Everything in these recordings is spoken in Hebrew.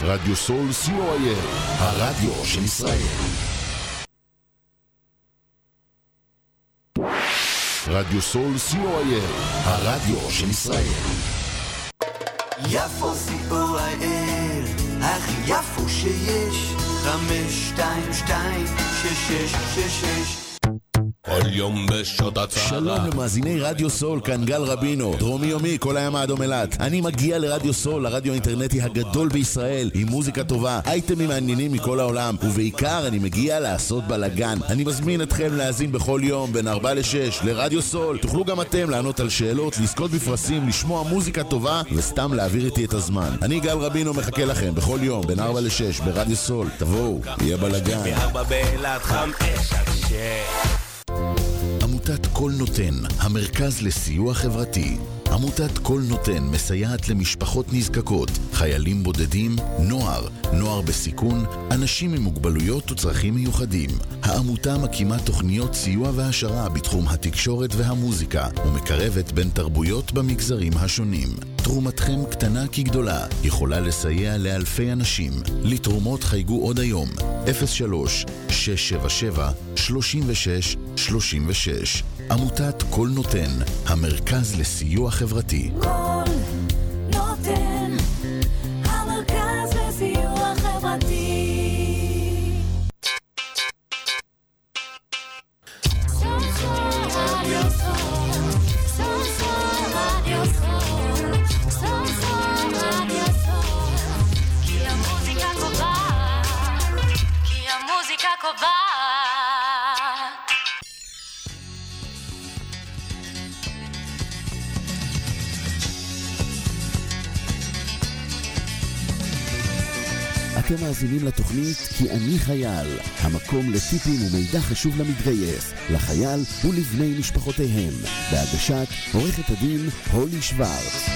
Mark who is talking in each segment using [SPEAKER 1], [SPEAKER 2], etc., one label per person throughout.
[SPEAKER 1] רדיו סול co.il, הרדיו של ישראל. רדיו סול co.il, הרדיו של ישראל.
[SPEAKER 2] יפו co.il, הכי יפו שיש, 522-6666.
[SPEAKER 3] כל יום בשעות הצהרה.
[SPEAKER 1] שלום למאזיני רדיו סול, כאן גל רבינו, דרומי יומי, כל הים האדום אילת. אני מגיע לרדיו סול, הרדיו האינטרנטי הגדול בישראל, עם מוזיקה טובה, אייטמים מעניינים מכל העולם, ובעיקר אני מגיע לעשות בלגן. אני מזמין אתכם להאזין בכל יום בין 4 ל-6 לרדיו סול. תוכלו גם אתם לענות על שאלות, לזכות בפרסים, לשמוע מוזיקה טובה וסתם להעביר איתי את הזמן. אני גל רבינו מחכה לכם בכל יום בין 4 ל-6 ברדיו סול. תבואו, יהיה בלגן.
[SPEAKER 3] מ-4 באילת 5-6.
[SPEAKER 1] עמותת כל נותן, המרכז לסיוע חברתי. עמותת כל נותן מסייעת למשפחות נזקקות, חיילים בודדים, נוער בסיכון, אנשים עם מוגבלויות וצרכים מיוחדים. העמותה מקימה תוכניות סיוע והשרה בתחום התקשורת והמוזיקה, ומקרבת בין תרבויות במגזרים השונים. תרומתכם קטנה כגדולה, יכולה לסייע לאלפי אנשים. לתרומות חייגו עוד היום, 03-677-3636. עמותת כל נותן, המרכז לסיוע חברתי.
[SPEAKER 4] כל נותן, המרכז לסיוע חברתי.
[SPEAKER 5] כי המוזיקה קובעת.
[SPEAKER 6] אתם מאזינים לתוכנית כי אני חייל, המקום לטיפים ומידע חשוב למתגייס, לחייל ולבני משפחותיהם, בהגשת עורכת הדין הולי שוורץ.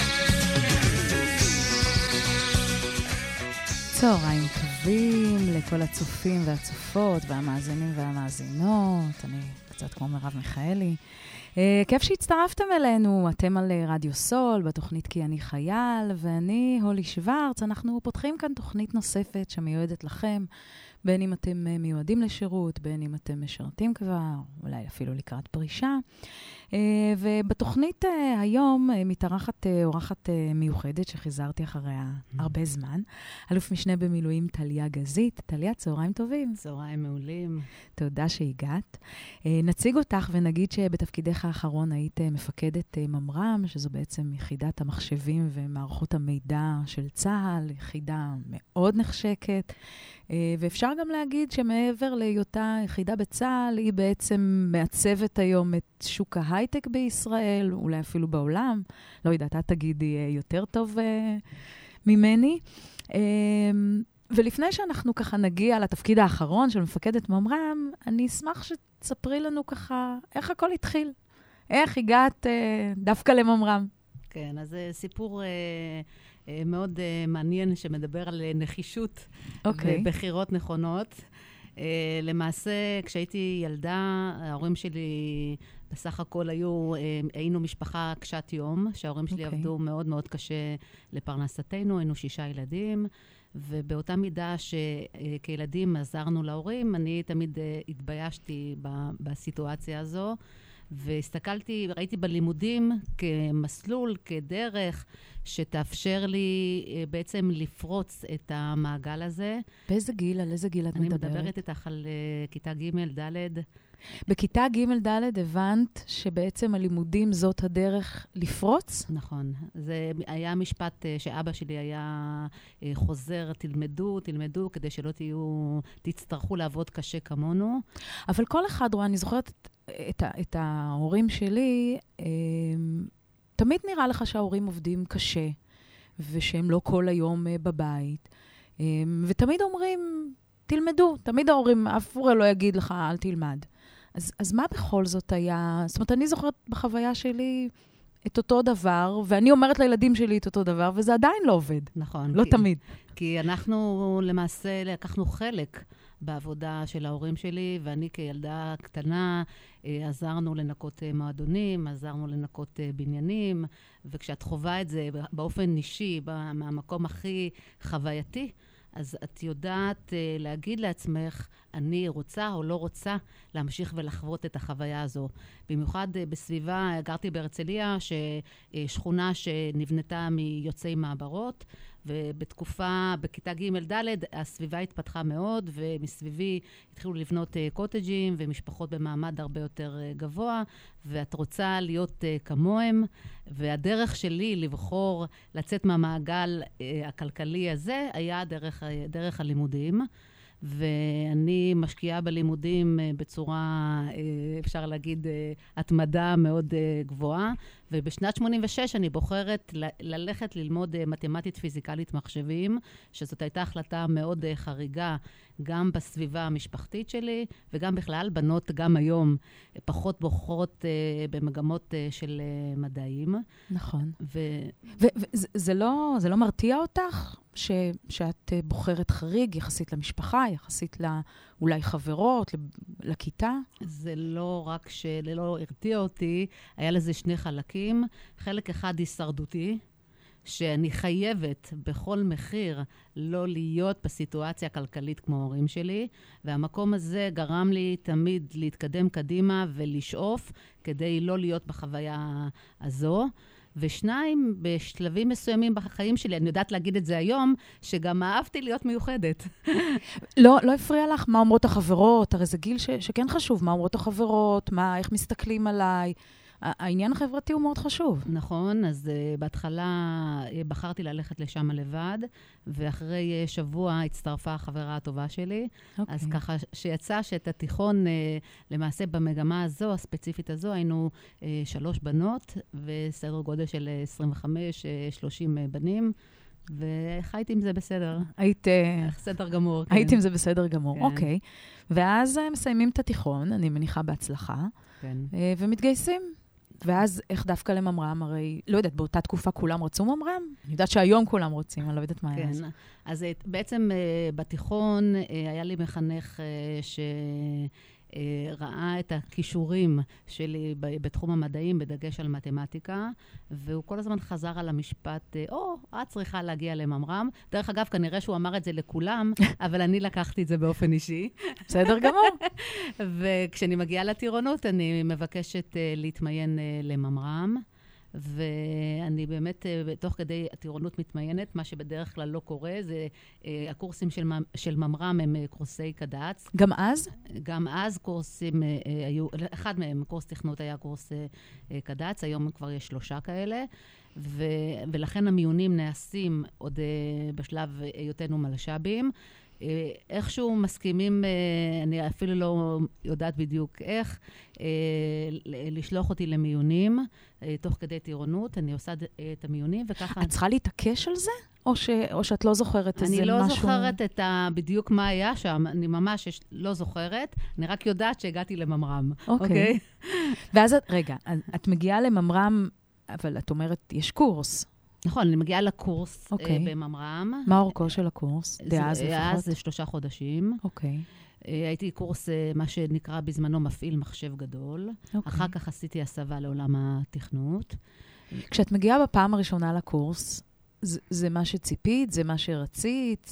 [SPEAKER 7] צהריים טובים לכל הצופים והצופות והמאזינים והמאזינות. אני קצת כמו מרב מיכאלי. כיף שהצטרפתם אלינו, אתם על רדיו סול, בתוכנית כי אני חייל, ואני הולי שוורץ. אנחנו פותחים כאן תוכנית נוספת שמיועדת לכם, בין אם אתם מיועדים לשירות, בין אם אתם משרתים כבר, אולי אפילו לקראת פרישה. ובתוכנית היום מתארחת אורחת מיוחדת שחיזרתי אחריה הרבה זמן. אלוף משנה במילואים טליה גזית. טליה, צהריים טובים.
[SPEAKER 8] צהריים מעולים.
[SPEAKER 7] תודה שהגעת. נציג אותך ונגיד שבתפקידך האחרון היית מפקדת ממר"ם, שזו בעצם יחידת המחשבים ומערכות המידע של צה"ל, יחידה מאוד נחשקת. ואפשר גם להגיד שמעבר להיותה יחידה בצה"ל, היא בעצם מעצבת היום את שוק ההייטק בישראל, אולי אפילו בעולם. לא יודעת, את תגידי יותר טוב ממני. ולפני שאנחנו ככה נגיע לתפקיד האחרון של מפקדת ממר"ם, אני אשמח שתספרי לנו ככה איך הכל התחיל. איך הגעת דווקא לממר"ם?
[SPEAKER 8] כן, אז זה סיפור מאוד מעניין שמדבר על נחישות ובחירות נכונות. למעשה, כשהייתי ילדה, ההורים שלי בסך הכל היינו משפחה קשת יום, שההורים שלי עבדו מאוד מאוד קשה לפרנסתנו, היינו 6 ילדים, ובאותה מידה שכילדים עזרנו להורים, אני תמיד התביישתי בסיטואציה הזו, והסתכלתי, ראיתי בלימודים כמסלול, כדרך שתאפשר לי בעצם לפרוץ את המעגל הזה.
[SPEAKER 7] באיזה גיל? על איזה גיל את מדברת?
[SPEAKER 8] אני מדברת איתך על כיתה ג' ד'.
[SPEAKER 7] בכיתה ג' ד' הבנת שבעצם הלימודים זאת הדרך לפרוץ?
[SPEAKER 8] נכון. זה היה משפט שאבא שלי היה חוזר, תלמדו, כדי שלא תצטרכו לעבוד קשה כמונו.
[SPEAKER 7] אבל כל אחד, רואה, אני זוכרת את ההורים שלי, תמיד נראה לך שההורים עובדים קשה, ושהם לא כל היום בבית, ותמיד אומרים, תלמדו, תמיד ההורים, אף הורה לא יגיד לך, אל תלמד. אז מה בכל זאת היה? זאת אומרת, אני זוכרת בחוויה שלי את אותו דבר, ואני אומרת לילדים שלי את אותו דבר, וזה עדיין לא עובד.
[SPEAKER 8] נכון.
[SPEAKER 7] לא תמיד.
[SPEAKER 8] כי אנחנו למעשה לקחנו חלק בעבודה של ההורים שלי, ואני כילדה קטנה עזרנו לנקות מועדונים, עזרנו לנקות בניינים, וכשאת חווה את זה באופן אישי, מהמקום הכי חווייתי, אז את יודעת להגיד לעצמך, אני רוצה או לא רוצה להמשיך ולחוות את החוויה הזו. במיוחד בסביבה, גרתי בהרצליה, שכונה שנבנתה מיוצאי מעברות, ובתקופה, בכיתה ג' ד', הסביבה התפתחה מאוד, ומסביבי התחילו לבנות קוטג'ים ומשפחות במעמד הרבה יותר גבוה, ואת רוצה להיות כמוהם, והדרך שלי לבחור לצאת מהמעגל הכלכלי הזה, היה דרך הלימודים. ואני משקיעה בלימודים בצורה, אפשר להגיד, התמדה מאוד גבוהה, ובשנת 86 אני בוחרת ללכת ללמוד מתמטית פיזיקלית מחשבים, שזאת הייתה החלטה מאוד חריגה, גם בסביבה המשפחתית שלי, וגם בכלל, בנות גם היום פחות בוחרות במגמות של מדעים.
[SPEAKER 7] נכון. וזה לא מרתיע אותך? שאת בוחרת חריג יחסית למשפחה, יחסית אולי חברות, לכיתה?
[SPEAKER 8] זה לא רק שלא הרתיע אותי, היה לזה שני חלקים. חלק אחד הישרדותי, שאני חייבת בכל מחיר לא להיות בסיטואציה הכלכלית כמו ההורים שלי, והמקום הזה גרם לי תמיד להתקדם קדימה ולשאוף כדי לא להיות בחוויה הזו. ושניים, בשלבים מסוימים בחיים שלי, אני יודעת להגיד את זה היום, שגם אהבתי להיות מיוחדת.
[SPEAKER 7] לא הפריע לך מה אומרות החברות? הרי זה גיל שכן חשוב, מה אומרות החברות, איך מסתכלים עליי. העניין החברתי הוא מאוד חשוב.
[SPEAKER 8] נכון, אז בהתחלה בחרתי ללכת לשם לבד, ואחרי שבוע הצטרפה החברה הטובה שלי. אז ככה שיצא שאת התיכון, למעשה במגמה הזו, הספציפית הזו, היינו 3 בנות, וסדר גודל של 25-30 בנים. וחייתי עם זה בסדר.
[SPEAKER 7] היית...
[SPEAKER 8] בסדר גמור.
[SPEAKER 7] היית עם זה בסדר גמור, אוקיי. ואז מסיימים את התיכון, אני מניחה בהצלחה, ומתגייסים. ואז איך דווקא לממר"ם? הרי, לא יודעת, באותה תקופה כולם רצו ממר"ם? אני יודעת שהיום כולם רוצים, אני לא יודעת מה היה.
[SPEAKER 8] כן, אז בעצם בתיכון היה לי מחנך שראה את הכישורים שלי בתחום המדעים, בדגש על מתמטיקה, והוא כל הזמן חזר על המשפט, את צריכה להגיע לממר"ם. דרך אגב, כנראה שהוא אמר את זה לכולם, אבל אני לקחתי את זה באופן אישי.
[SPEAKER 7] בסדר גמור.
[SPEAKER 8] וכשאני מגיעה לטירונות, אני מבקשת להתמיין לממר"ם. ואני באמת, תוך כדי הטירונות מתמיינת, מה שבדרך כלל לא קורה, זה הקורסים של ממר"ם הם קורסי קד"צ.
[SPEAKER 7] גם אז?
[SPEAKER 8] גם אז קורסים היו, אחד מהם, קורס תכנות היה קורס קד"צ, היום כבר יש 3 כאלה, ולכן המיונים נעשים עוד בשלב היותנו מלש"בים. איכשהו מסכימים, אני אפילו לא יודעת בדיוק איך, לשלוח אותי למיונים, תוך כדי טירונות, אני עושה את המיונים, וככה...
[SPEAKER 7] את צריכה להתעקש על זה? או שאת לא זוכרת איזה משהו?
[SPEAKER 8] אני לא זוכרת בדיוק מה היה שם, אני ממש לא זוכרת, אני רק יודעת שהגעתי לממר"ם.
[SPEAKER 7] אוקיי. ואז, רגע, את מגיעה לממר"ם, אבל את אומרת, יש קורס.
[SPEAKER 8] נכון, אני מגיעה לקורס בממר"ם.
[SPEAKER 7] מה אורכו של הקורס? דאז לפחות?
[SPEAKER 8] אז זה 3 חודשים.
[SPEAKER 7] אוקיי.
[SPEAKER 8] הייתי קורס, מה שנקרא בזמנו מפעיל מחשב גדול. אחר כך עשיתי הסבה לעולם התכנות.
[SPEAKER 7] כשאת מגיעה בפעם הראשונה לקורס, זה מה שציפית? זה מה שרצית?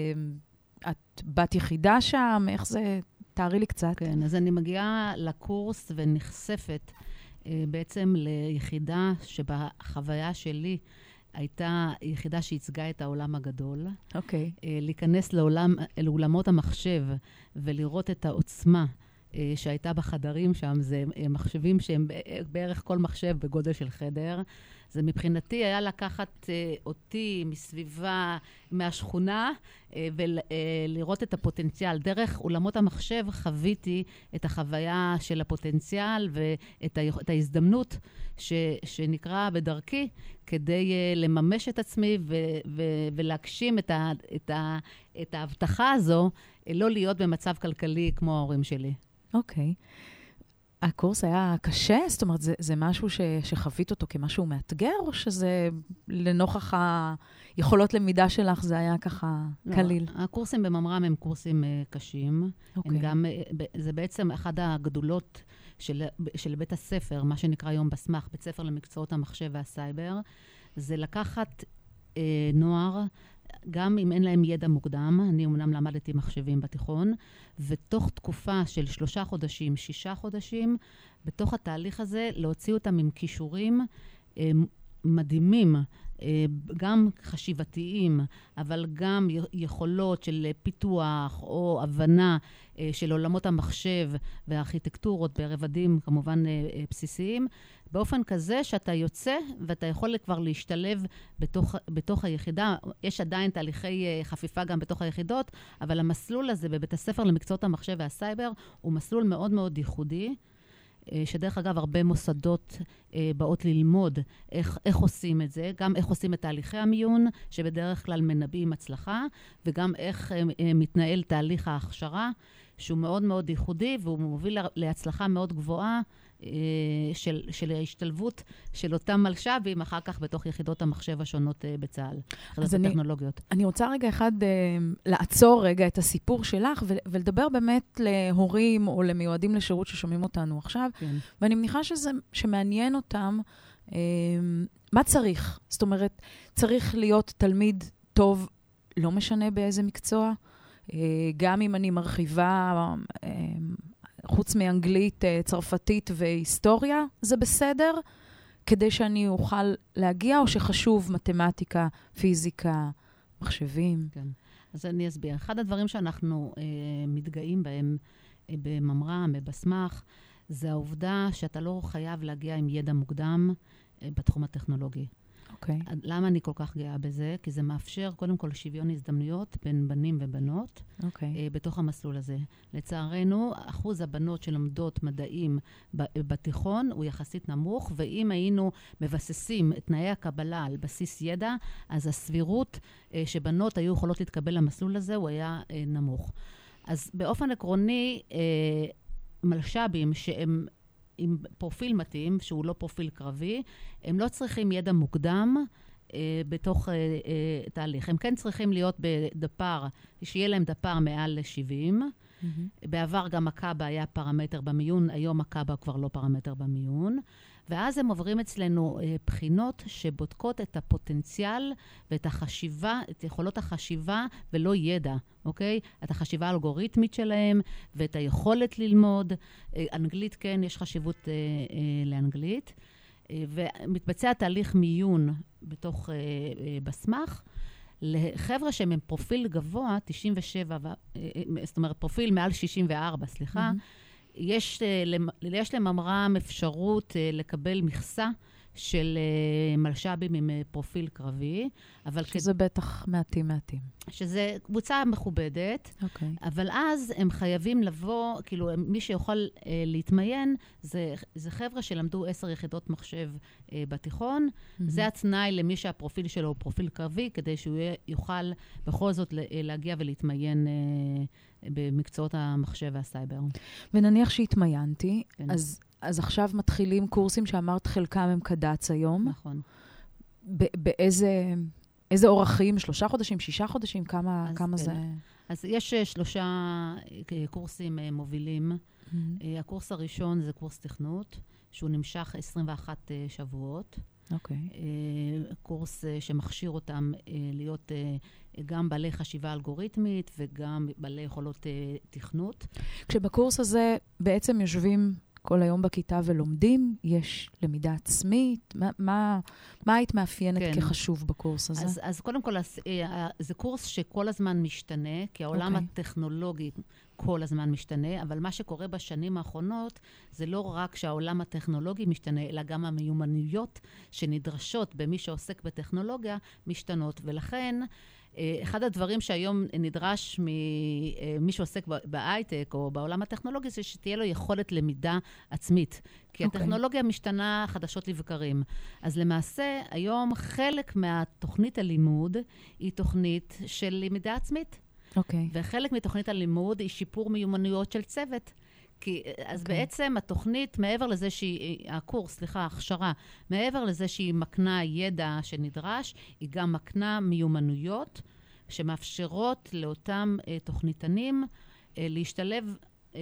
[SPEAKER 7] את בת יחידה שם? איך זה? תארי לי קצת.
[SPEAKER 8] כן, אז אני מגיעה לקורס ונחשפת בעצם ליחידה שבחוויה שלי הייתה יחידה שייצגה את העולם הגדול.
[SPEAKER 7] אוקיי.
[SPEAKER 8] להיכנס לעולמות המחשב ולראות את העוצמה שהייתה בחדרים שם, זה מחשבים שהם בערך כל מחשב בגודל של חדר. זה מבחינתי היה לקחת אותי מסביבה, מהשכונה, ולראות את הפוטנציאל. דרך עולמות המחשב חוויתי את החוויה של הפוטנציאל ואת ההזדמנות שנקרא בדרכי, כדי לממש את עצמי ולהגשים את ההבטחה הזו, לא להיות במצב כלכלי כמו ההורים שלי.
[SPEAKER 7] אוקיי. הקורס היה קשה? זאת אומרת, זה משהו שחווית אותו כמשהו מאתגר, או שזה לנוכח היכולות למידה שלך, זה היה ככה קליל?
[SPEAKER 8] הקורסים בממר"ם הם קורסים קשים. זה בעצם אחת הגדולות של בית הספר, מה שנקרא היום בסמך, בית ספר למקצועות המחשב והסייבר, זה לקחת נוער, גם אם אין להם ידע מוקדם, אני אמנם למדתי מחשבים בתיכון, ותוך תקופה של 3 חודשים, 6 חודשים, בתוך התהליך הזה להוציא אותם עם כישורים מדהימים, גם חשיבתיים, אבל גם יכולות של פיתוח או הבנה של עולמות המחשב והארכיטקטורות ברבדים כמובן בסיסיים, באופן כזה שאתה יוצא ואתה יכול כבר להשתלב בתוך היחידה. יש עדיין תהליכי חפיפה גם בתוך היחידות, אבל המסלול הזה בבית הספר למקצועות המחשב והסייבר הוא מסלול מאוד מאוד ייחודי, שדרך אגב הרבה מוסדות באות ללמוד איך עושים את זה, גם איך עושים את תהליכי המיון, שבדרך כלל מנבאים הצלחה, וגם איך מתנהל תהליך ההכשרה, שהוא מאוד מאוד ייחודי, והוא מוביל להצלחה מאוד גבוהה של ההשתלבות של אותם מלש"בים, אחר כך בתוך יחידות המחשב השונות בצה"ל, יחידות הטכנולוגיות.
[SPEAKER 7] אני רוצה רגע אחד לעצור רגע את הסיפור שלך, ולדבר באמת להורים או למיועדים לשירות ששומעים אותנו עכשיו, ואני מניחה שמעניין אותם מה צריך. זאת אומרת, צריך להיות תלמיד טוב, לא משנה באיזה מקצוע, גם אם אני מרחיבה חוץ מאנגלית, צרפתית והיסטוריה, זה בסדר, כדי שאני אוכל להגיע, או שחשוב מתמטיקה, פיזיקה, מחשבים?
[SPEAKER 8] כן. אז אני אסביר. אחד הדברים שאנחנו מתגאים בהם בממר"ם, בבסמך, זה העובדה שאתה לא חייב להגיע עם ידע מוקדם בתחום הטכנולוגי.
[SPEAKER 7] אוקיי.
[SPEAKER 8] למה אני כל כך גאה בזה? כי זה מאפשר קודם כל שוויון הזדמנויות בין בנים ובנות בתוך המסלול הזה. לצערנו, אחוז הבנות שלומדות מדעים בתיכון הוא יחסית נמוך, ואם היינו מבססים את תנאי הקבלה על בסיס ידע, אז הסבירות שבנות היו יכולות להתקבל למסלול הזה הוא היה נמוך. אז באופן עקרוני, מלש"בים שהם עם פרופיל מתאים, שהוא לא פרופיל קרבי, הם לא צריכים ידע מוקדם בתוך תהליך. הם כן צריכים להיות בדפ"ר, שיהיה להם דפ"ר מעל ל-70. בעבר גם הקב"א היה פרמטר במיון, היום הקב"א כבר לא פרמטר במיון. ואז הם עוברים אצלנו בחינות שבודקות את הפוטנציאל ואת החשיבה, את יכולות החשיבה ולא ידע, אוקיי? את החשיבה האלגוריתמית שלהם ואת היכולת ללמוד. אנגלית, כן, יש חשיבות לאנגלית. ומתבצע תהליך מיון בתוך בסמך, לחבר'ה שהם עם פרופיל גבוה, 97, זאת אומרת, פרופיל מעל 64, סליחה, יש לממר"ם אפשרות לקבל מכסה של מלש"בים עם פרופיל קרבי, אבל
[SPEAKER 7] שזה בטח מעטים.
[SPEAKER 8] שזה קבוצה מכובדת, אבל אז הם חייבים לבוא, כאילו מי שיוכל להתמיין, זה חבר'ה שלמדו 10 יחידות מחשב בתיכון, זה התנאי למי שהפרופיל שלו הוא פרופיל קרבי, כדי שהוא יוכל בכל זאת להגיע ולהתמיין במקצועות המחשב והסייבר.
[SPEAKER 7] ונניח שהתמיינתי, אז עכשיו מתחילים קורסים שאמרת חלקם הם קד"צ היום.
[SPEAKER 8] נכון.
[SPEAKER 7] באיזה אורחים? 3 חודשים, 6 חודשים? כמה זה?
[SPEAKER 8] אז יש 3 קורסים מובילים. הקורס הראשון זה קורס תכנות, שהוא נמשך 21 שבועות.
[SPEAKER 7] אוקיי.
[SPEAKER 8] קורס שמכשיר אותם להיות גם בעלי חשיבה אלגוריתמית וגם בעלי יכולות תכנות.
[SPEAKER 7] כשבקורס הזה בעצם יושבים כל היום בכיתה ולומדים, יש למידה עצמית. מה היית מאפיינת כחשוב בקורס הזה?
[SPEAKER 8] אז קודם כל, זה קורס שכל הזמן משתנה, כי העולם הטכנולוגי כל הזמן משתנה, אבל מה שקורה בשנים האחרונות, זה לא רק שהעולם הטכנולוגי משתנה, אלא גם המיומנויות שנדרשות במי שעוסק בטכנולוגיה משתנות. ולכן, אחד הדברים שהיום נדרש ממי שעוסק בהייטק או בעולם הטכנולוגי, זה שתהיה לו יכולת למידה עצמית. כי הטכנולוגיה משתנה חדשות לבקרים. אז למעשה, היום חלק מהתוכנית הלימוד היא תוכנית של למידה עצמית. וחלק מתוכנית הלימוד היא שיפור מיומנויות של צוות. אז בעצם התוכנית, מעבר לזה ההכשרה, מעבר לזה שהיא מקנה ידע שנדרש, היא גם מקנה מיומנויות שמאפשרות לאותם תוכניתנים להשתלב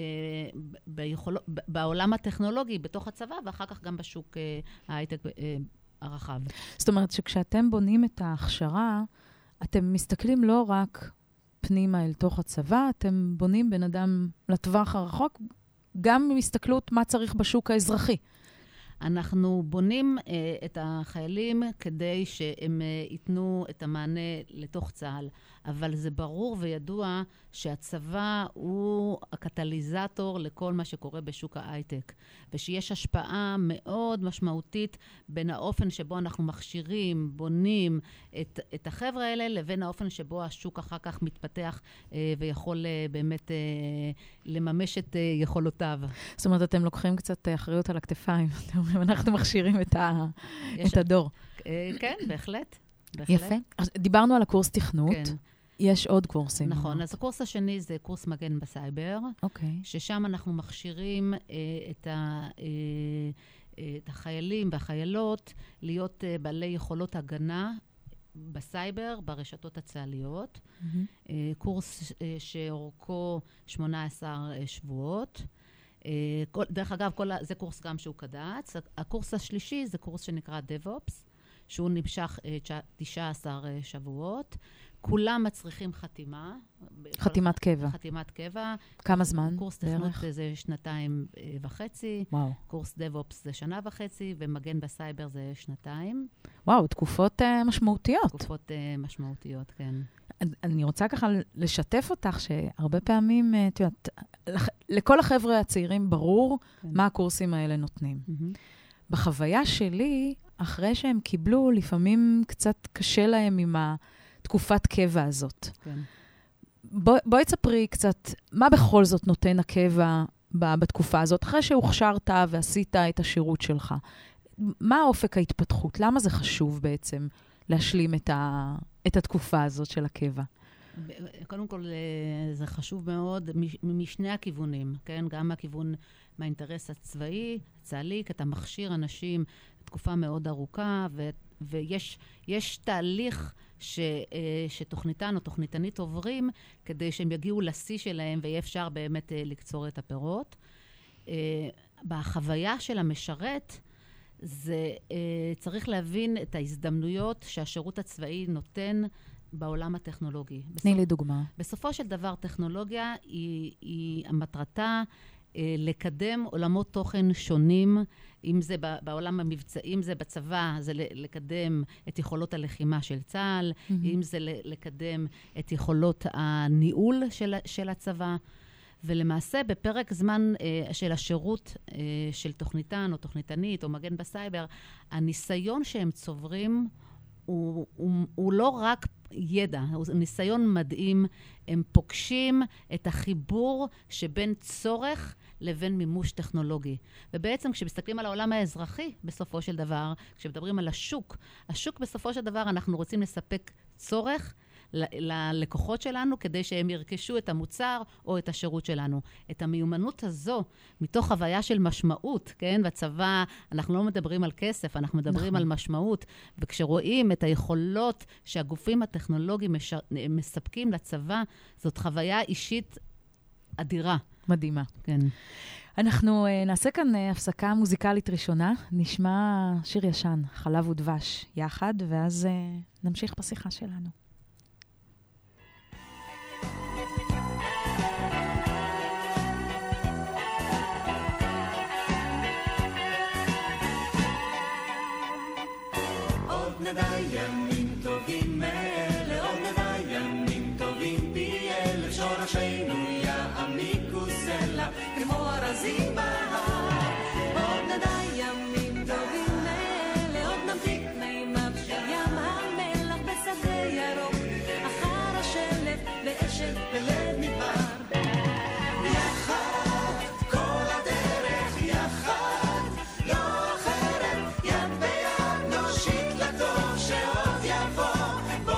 [SPEAKER 8] בעולם הטכנולוגי בתוך הצבא, ואחר כך גם בשוק ההייטק הרחב.
[SPEAKER 7] זאת אומרת שכשאתם בונים את ההכשרה, אתם מסתכלים לא רק פנימה אל תוך הצבא, אתם בונים בן אדם לטווח הרחוק, גם מהסתכלות מה צריך בשוק האזרחי.
[SPEAKER 8] אנחנו בונים את החיילים כדי שהם ייתנו את המענה לתוך צה"ל, אבל זה ברור וידוע שהצבא הוא הקטליזטור לכל מה שקורה בשוק ההייטק, ושיש השפעה מאוד משמעותית בין האופן שבו אנחנו מכשירים, בונים את החבר'ה האלה, לבין האופן שבו השוק אחר כך מתפתח ויכול באמת לממש את יכולותיו.
[SPEAKER 7] זאת אומרת, אתם לוקחים קצת אחריות על הכתפיים, אתם אומרים, אנחנו מכשירים את הדור.
[SPEAKER 8] כן, בהחלט.
[SPEAKER 7] יפה. דיברנו על הקורס תכנות.
[SPEAKER 8] כן.
[SPEAKER 7] יש עוד קורסים.
[SPEAKER 8] נכון, אז הקורס השני זה קורס מגן בסייבר, ששם אנחנו מכשירים את החיילים והחיילות להיות בעלי יכולות הגנה בסייבר, ברשתות הצה"ליות. קורס שאורכו 18 שבועות. דרך אגב, זה קורס גם שהוא קד"צ. הקורס השלישי זה קורס שנקרא DevOps, שהוא נמשך 19 שבועות. כולם מצריכים חתימה.
[SPEAKER 7] חתימת קבע.
[SPEAKER 8] חתימת קבע.
[SPEAKER 7] כמה זמן?
[SPEAKER 8] קורס תכנות זה 2.5.
[SPEAKER 7] וואו.
[SPEAKER 8] קורס DevOps זה 1.5, ומגן בסייבר זה 2.
[SPEAKER 7] וואו, תקופות משמעותיות.
[SPEAKER 8] תקופות משמעותיות, כן.
[SPEAKER 7] אני רוצה ככה לשתף אותך שהרבה פעמים, לכל החבר'ה הצעירים ברור מה הקורסים האלה נותנים. בחוויה שלי, אחרי שהם קיבלו, לפעמים קצת קשה להם עם התקופת קבע הזאת.
[SPEAKER 8] כן.
[SPEAKER 7] בואי תספרי קצת, מה בכל זאת נותן הקבע בתקופה הזאת, אחרי שהוכשרת ועשית את השירות שלך? מה האופק ההתפתחות? למה זה חשוב בעצם להשלים את התקופה הזאת של הקבע?
[SPEAKER 8] קודם כל, זה חשוב מאוד משני הכיוונים, כן? גם מהאינטרס הצבאי, צה"לי, כי אתה מכשיר אנשים תקופה מאוד ארוכה, ויש תהליך שתוכניתן או תוכניתנית עוברים, כדי שהם יגיעו לשיא שלהם, ויהיה אפשר באמת לקצור את הפירות. בחוויה של המשרת, זה צריך להבין את ההזדמנויות שהשירות הצבאי נותן בעולם הטכנולוגי.
[SPEAKER 7] תני לי דוגמה.
[SPEAKER 8] בסופו של דבר, טכנולוגיה היא המטרתה לקדם עולמות תוכן שונים, אם זה בעולם המבצעי, אם זה בצבא, זה לקדם את יכולות הלחימה של צה"ל, אם זה לקדם את יכולות הניהול של הצבא, ולמעשה בפרק זמן של השירות של תוכניתן או תוכניתנית או מגן בסייבר, הניסיון שהם צוברים הוא לא רק ידע, הוא ניסיון מדהים, הם פוגשים את החיבור שבין צורך לבין מימוש טכנולוגי. ובעצם כשמסתכלים על העולם האזרחי, בסופו של דבר, כשמדברים על השוק בסופו של דבר אנחנו רוצים לספק צורך ללקוחות שלנו, כדי שהם ירכשו את המוצר או את השירות שלנו. את המיומנות הזו, מתוך חוויה של משמעות, כן? בצבא אנחנו לא מדברים על כסף, אנחנו מדברים על משמעות, וכשרואים את היכולות שהגופים הטכנולוגיים מספקים לצבא, זאת חוויה אישית אדירה.
[SPEAKER 7] מדהימה.
[SPEAKER 8] כן.
[SPEAKER 7] אנחנו נעשה כאן הפסקה מוזיקלית ראשונה, נשמע שיר ישן, חלב ודבש, יחד, ואז נמשיך בשיחה שלנו.
[SPEAKER 2] נדע ימים טובים מאלה, עוד נדע ימים טובים פי אלף, שורשינו יעמיקו סלע כמו ארזים בהר. עוד נדע ימים טובים מאלה, עוד נמתיק מימיו של ים המלח בשדה ירוק, אחר השלף באשת בלב מדבר. יחד כל הדרך יחד, לא אחרת, יד ביד נושיט לטוב שעוד יבוא,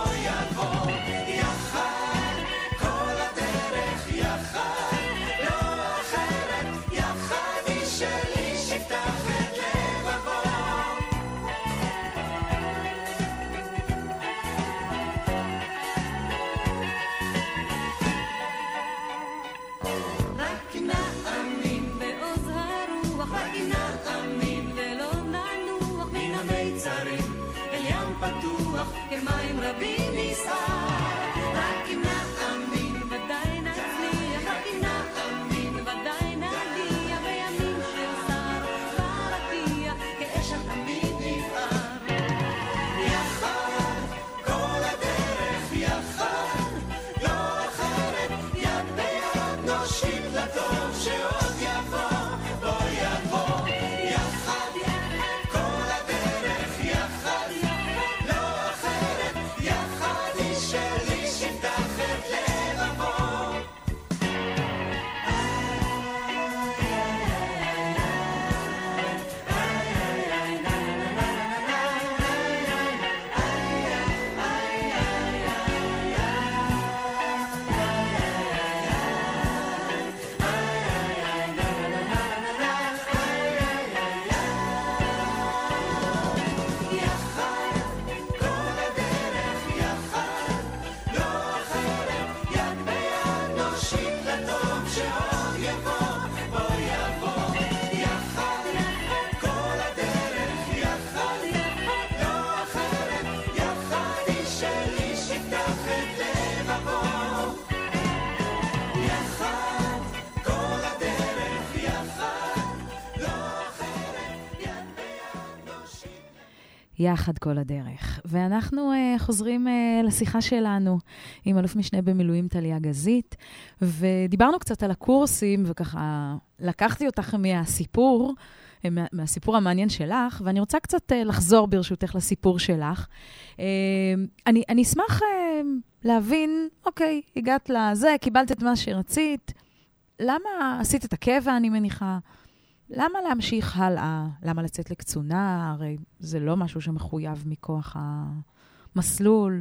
[SPEAKER 7] יחד כל הדרך. ואנחנו חוזרים לשיחה שלנו עם אלוף משנה במילואים טליה גזית, ודיברנו קצת על הקורסים, וככה לקחתי אותך מהסיפור המעניין שלך, ואני רוצה קצת לחזור ברשותך לסיפור שלך. אני אשמח להבין, אוקיי, הגעת לזה, קיבלת את מה שרצית, למה עשית את הקבע, אני מניחה? למה להמשיך הלאה? למה לצאת לקצונה? הרי זה לא משהו שמחויב מכוח המסלול.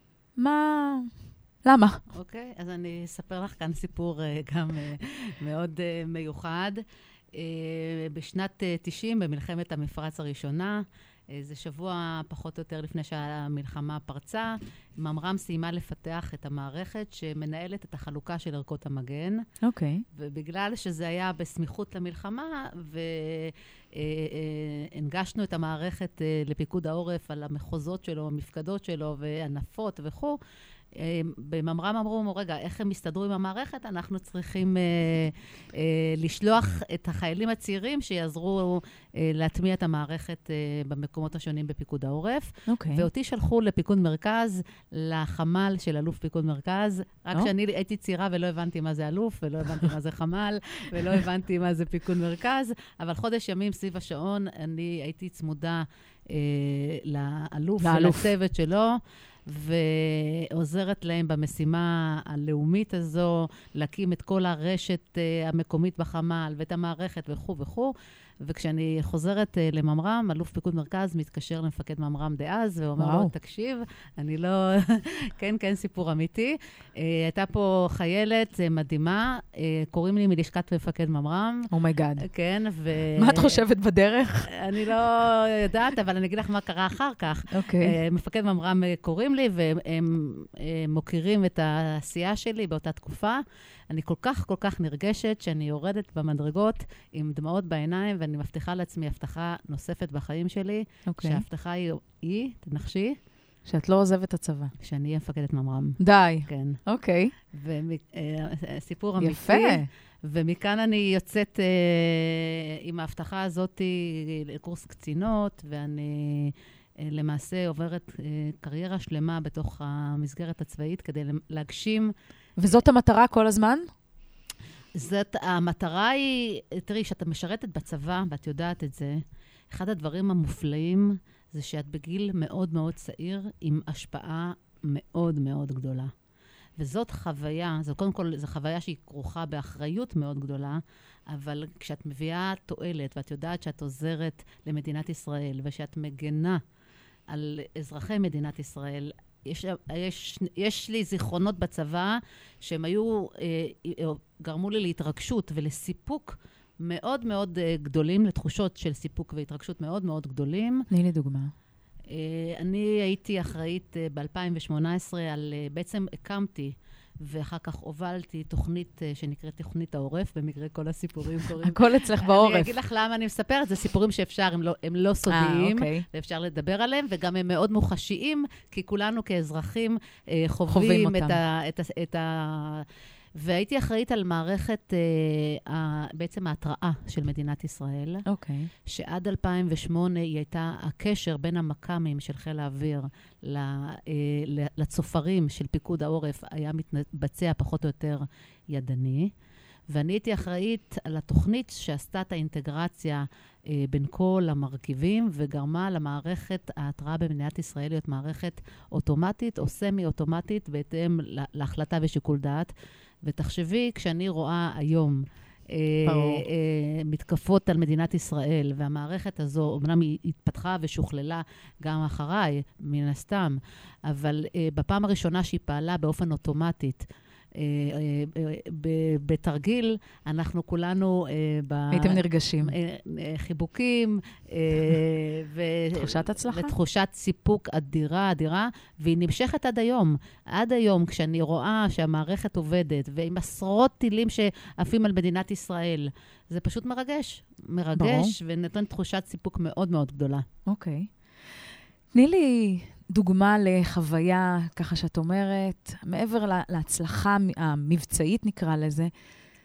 [SPEAKER 7] למה?
[SPEAKER 8] אוקיי, אז אני אספר לך כאן סיפור גם מאוד מיוחד. בשנת 90, במלחמת המפרץ הראשונה, זה שבוע פחות או יותר לפני שהמלחמה פרצה, ממר"ם סיימה לפתח את המערכת שמנהלת את החלוקה של ערכות המגן.
[SPEAKER 7] אוקיי.
[SPEAKER 8] ובגלל שזה היה בסמיכות למלחמה, והנגשנו את המערכת לפיקוד העורף על המחוזות שלו, המפקדות שלו, וענפות וכו', בממר"ם אמרו, רגע, איך הם מסתדרו עם המערכת? אנחנו צריכים לשלוח את החיילים הצעירים שיעזרו להטמיע את המערכת במקומות השונים בפיקוד העורף. ואותי שלחו לפיקוד מרכז, לחמ"ל של אלוף פיקוד מרכז, רק שאני הייתי צעירה ולא הבנתי מה זה אלוף, ולא הבנתי מה זה חמ"ל, ולא הבנתי מה זה פיקוד מרכז, אבל חודש ימים סביב השעון, אני הייתי צמודה לאלוף ולצוות שלו, ועוזרת להם במשימה הלאומית הזו, להקים את כל הרשת המקומית בחמ"ל, ואת המערכת וכו' וכו'. וכשאני חוזרת לממר"ם, אלוף פיקוד מרכז מתקשר למפקד ממר"ם דאז, ואומר לו, תקשיב, אני לא... כן, סיפור אמיתי. הייתה פה חיילת מדהימה, קוראים לי מלשכת מפקד ממר"ם.
[SPEAKER 7] אומייגאד.
[SPEAKER 8] כן,
[SPEAKER 7] מה את חושבת בדרך?
[SPEAKER 8] אני לא יודעת, אבל אני אגיד לך מה קרה אחר כך. מפקד ממר"ם קוראים לי, והם מוכירים את העשייה שלי באותה תקופה. אני כל כך נרגשת שאני יורדת במדרגות עם דמעות בעיניים, ואני מבטיחה לעצמי הבטחה נוספת בחיים שלי, שההבטחה היא, תנחשי,
[SPEAKER 7] שאת לא עוזבת את הצבא.
[SPEAKER 8] שאני אהיה מפקדת ממר"ם.
[SPEAKER 7] די.
[SPEAKER 8] כן.
[SPEAKER 7] אוקיי.
[SPEAKER 8] סיפור אמיתי.
[SPEAKER 7] יפה.
[SPEAKER 8] ומכאן אני יוצאת עם ההבטחה הזאת לקורס קצינות, ואני למעשה עוברת קריירה שלמה בתוך המסגרת הצבאית כדי להגשים.
[SPEAKER 7] וזאת המטרה כל הזמן?
[SPEAKER 8] המטרה היא, תראי, שאתה משרתת בצבא, ואת יודעת את זה, אחד הדברים המופלאים זה שאת בגיל מאוד מאוד צעיר, עם השפעה מאוד מאוד גדולה. וזאת חוויה, קודם כל, זו חוויה שהיא כרוכה באחריות מאוד גדולה, אבל כשאת מביאה תועלת, ואת יודעת שאת עוזרת למדינת ישראל, ושאת מגנה על אזרחי מדינת ישראל, יש לי זיכרונות בצבא שהם גרמו לי להתרגשות ולסיפוק מאוד מאוד גדולים, לתחושות של סיפוק והתרגשות מאוד מאוד גדולים.
[SPEAKER 7] תני לי דוגמה.
[SPEAKER 8] אני הייתי אחראית ב-2018 בעצם הקמתי ואחר כך הובלתי תוכנית שנקראת תוכנית העורף, במקרה כל הסיפורים קוראים.
[SPEAKER 7] הכל אצלך בעורף.
[SPEAKER 8] אני אגיד לך למה אני מספרת, זה סיפורים שאפשר, הם לא סודיים, ואפשר לדבר עליהם, וגם הם מאוד מוחשיים, כי כולנו כאזרחים חווים את והייתי אחראית על מערכת, בעצם ההתראה של מדינת ישראל, שעד 2008 היא הייתה הקשר בין המק"מים של חיל האוויר לצופרים של פיקוד העורף, היה מתבצע פחות או יותר ידני, ואני הייתי אחראית על התוכנית שעשתה את האינטגרציה בין כל המרכיבים, וגרמה למערכת ההתראה במדינת ישראל להיות מערכת אוטומטית או סמי-אוטומטית, בהתאם להחלטה ושיקול דעת. ותחשבי, כשאני רואה היום מתקפות על מדינת ישראל, והמערכת הזו, אמנם היא התפתחה ושוכללה גם אחריי, מן הסתם, אבל בפעם הראשונה שהיא פעלה באופן אוטומטית, בתרגיל, אנחנו כולנו
[SPEAKER 7] הייתם נרגשים.
[SPEAKER 8] חיבוקים,
[SPEAKER 7] תחושת הצלחה.
[SPEAKER 8] ותחושת סיפוק אדירה, והיא נמשכת עד היום. עד היום, כשאני רואה שהמערכת עובדת, ועם עשרות טילים שעפים על מדינת ישראל, זה פשוט מרגש, ונותן תחושת סיפוק מאוד מאוד גדולה.
[SPEAKER 7] אוקיי. תני לי דוגמה לחוויה, ככה שאת אומרת, מעבר להצלחה המבצעית נקרא לזה,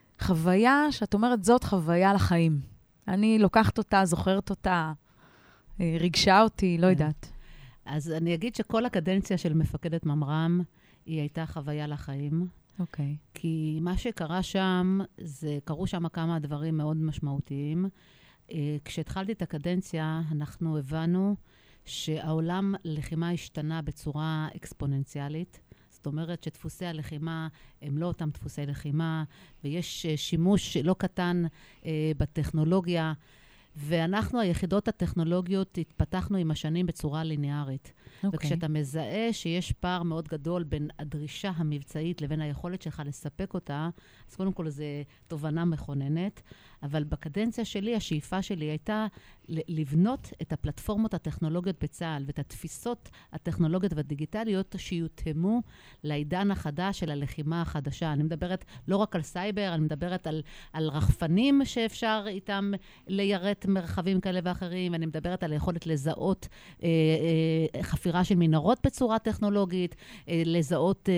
[SPEAKER 7] חוויה שאת אומרת, זאת חוויה לחיים. אני לוקחת אותה, זוכרת אותה ריגשה אותי, לא יודעת.
[SPEAKER 8] אז אני אגיד שכל הקדנציה של מפקדת ממר"ם, היא הייתה חוויה לחיים.
[SPEAKER 7] אוקיי.
[SPEAKER 8] כי מה שקרה שם, קרו שם כמה דברים מאוד משמעותיים. כשהתחלתי את הקדנציה, אנחנו הבנו שהעולם לחימה השתנה בצורה אקספוננציאלית. זאת אומרת שדפוסי הלחימה הם לא אותם דפוסי לחימה, ויש שימוש לא קטן בטכנולוגיה, ואנחנו, היחידות הטכנולוגיות, התפתחנו עם השנים בצורה ליניארית. וכשאתה מזהה שיש פער מאוד גדול בין הדרישה המבצעית לבין היכולת שלך לספק אותה, אז קודם כל זו תובנה מכוננת, אבל בקדנציה שלי, השאיפה שלי הייתה לבנות את הפלטפורמות הטכנולוגיות בצה"ל, ואת התפיסות הטכנולוגיות והדיגיטליות שיותאמו לעידן החדש של הלחימה החדשה. אני מדברת לא רק על סייבר, אני מדברת על רחפנים שאפשר איתם ליירט מרחבים כאלה ואחרים, אני מדברת על היכולת לזהות חפירה של מנהרות בצורה טכנולוגית, לזהות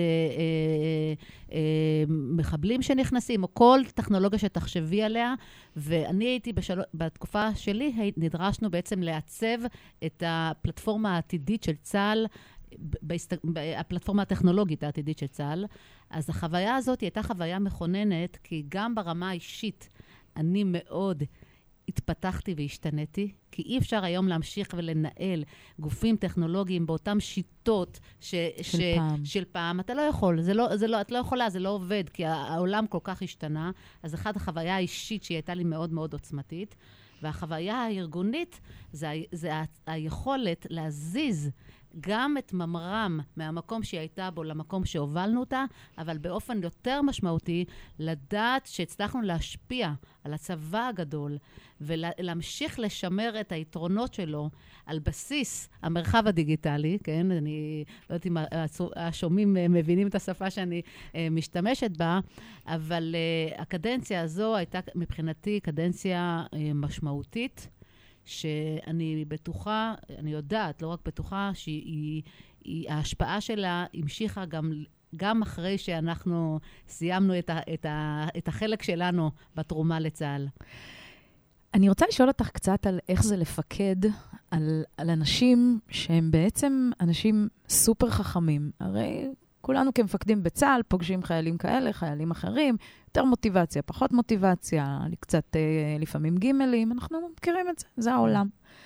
[SPEAKER 8] מחבלים שנכנסים, או כל טכנולוגיה שתחשבי עליה, ואני הייתי בתקופה שלי, נדרשנו בעצם לעצב את הפלטפורמה העתידית של צה"ל, הפלטפורמה הטכנולוגית העתידית של צה"ל. אז החוויה הזאת הייתה חוויה מכוננת, כי גם ברמה האישית אני מאוד התפתחתי והשתניתי, כי אי אפשר היום להמשיך ולנהל גופים טכנולוגיים באותם שיטות של פעם. אתה לא יכול, את לא יכולה, זה לא עובד, כי העולם כל כך השתנה. אז אחת החוויה האישית שהיא הייתה לי מאוד מאוד עוצמתית, והחוויה הארגונית זה היכולת להזיז גם את ממר"ם מהמקום שהיא הייתה בו למקום שהובלנו אותה, אבל באופן יותר משמעותי, לדעת שהצלחנו להשפיע על הצבא הגדול, ולהמשיך לשמר את היתרונות שלו על בסיס המרחב הדיגיטלי, כן? אני לא יודעת אם השומעים מבינים את השפה שאני משתמשת בה, אבל הקדנציה הזו הייתה מבחינתי קדנציה משמעותית, שאני בטוחה, אני יודעת, לא רק בטוחה, שההשפעה שלה המשיכה גם אחרי שאנחנו סיימנו את החלק שלנו בתרומה לצה"ל.
[SPEAKER 7] אני רוצה לשאול אותך קצת על איך זה לפקד על אנשים שהם בעצם אנשים סופר חכמים. הרי כולנו כמפקדים בצה"ל פוגשים חיילים כאלה, חיילים אחרים, יותר מוטיבציה, פחות מוטיבציה, קצת לפעמים גימלים, אנחנו מכירים את זה, זה העולם.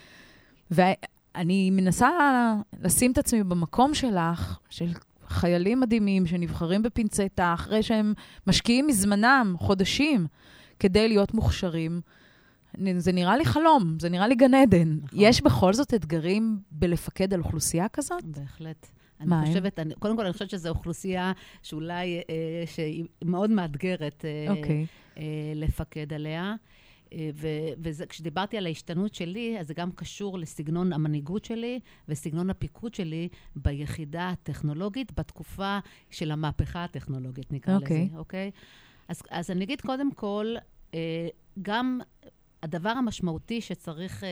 [SPEAKER 7] ואני מנסה לשים את עצמי במקום שלך, של חיילים מדהימים שנבחרים בפינצטה, אחרי שהם משקיעים מזמנם חודשים כדי להיות מוכשרים. זה נראה לי חלום, זה נראה לי גן עדן. נכון. יש בכל זאת אתגרים בלפקד על אוכלוסייה כזאת?
[SPEAKER 8] בהחלט. קודם כל, אני חושבת שזו אוכלוסייה שאולי, שהיא מאוד מאתגרת לפקד עליה. וכשדיברתי על ההשתנות שלי, אז זה גם קשור לסגנון המנהיגות שלי, וסגנון הפיקוד שלי ביחידה הטכנולוגית, בתקופה של המהפכה הטכנולוגית, נקרא לזה. אוקיי? אז אני אגיד קודם כל, גם הדבר המשמעותי שצריך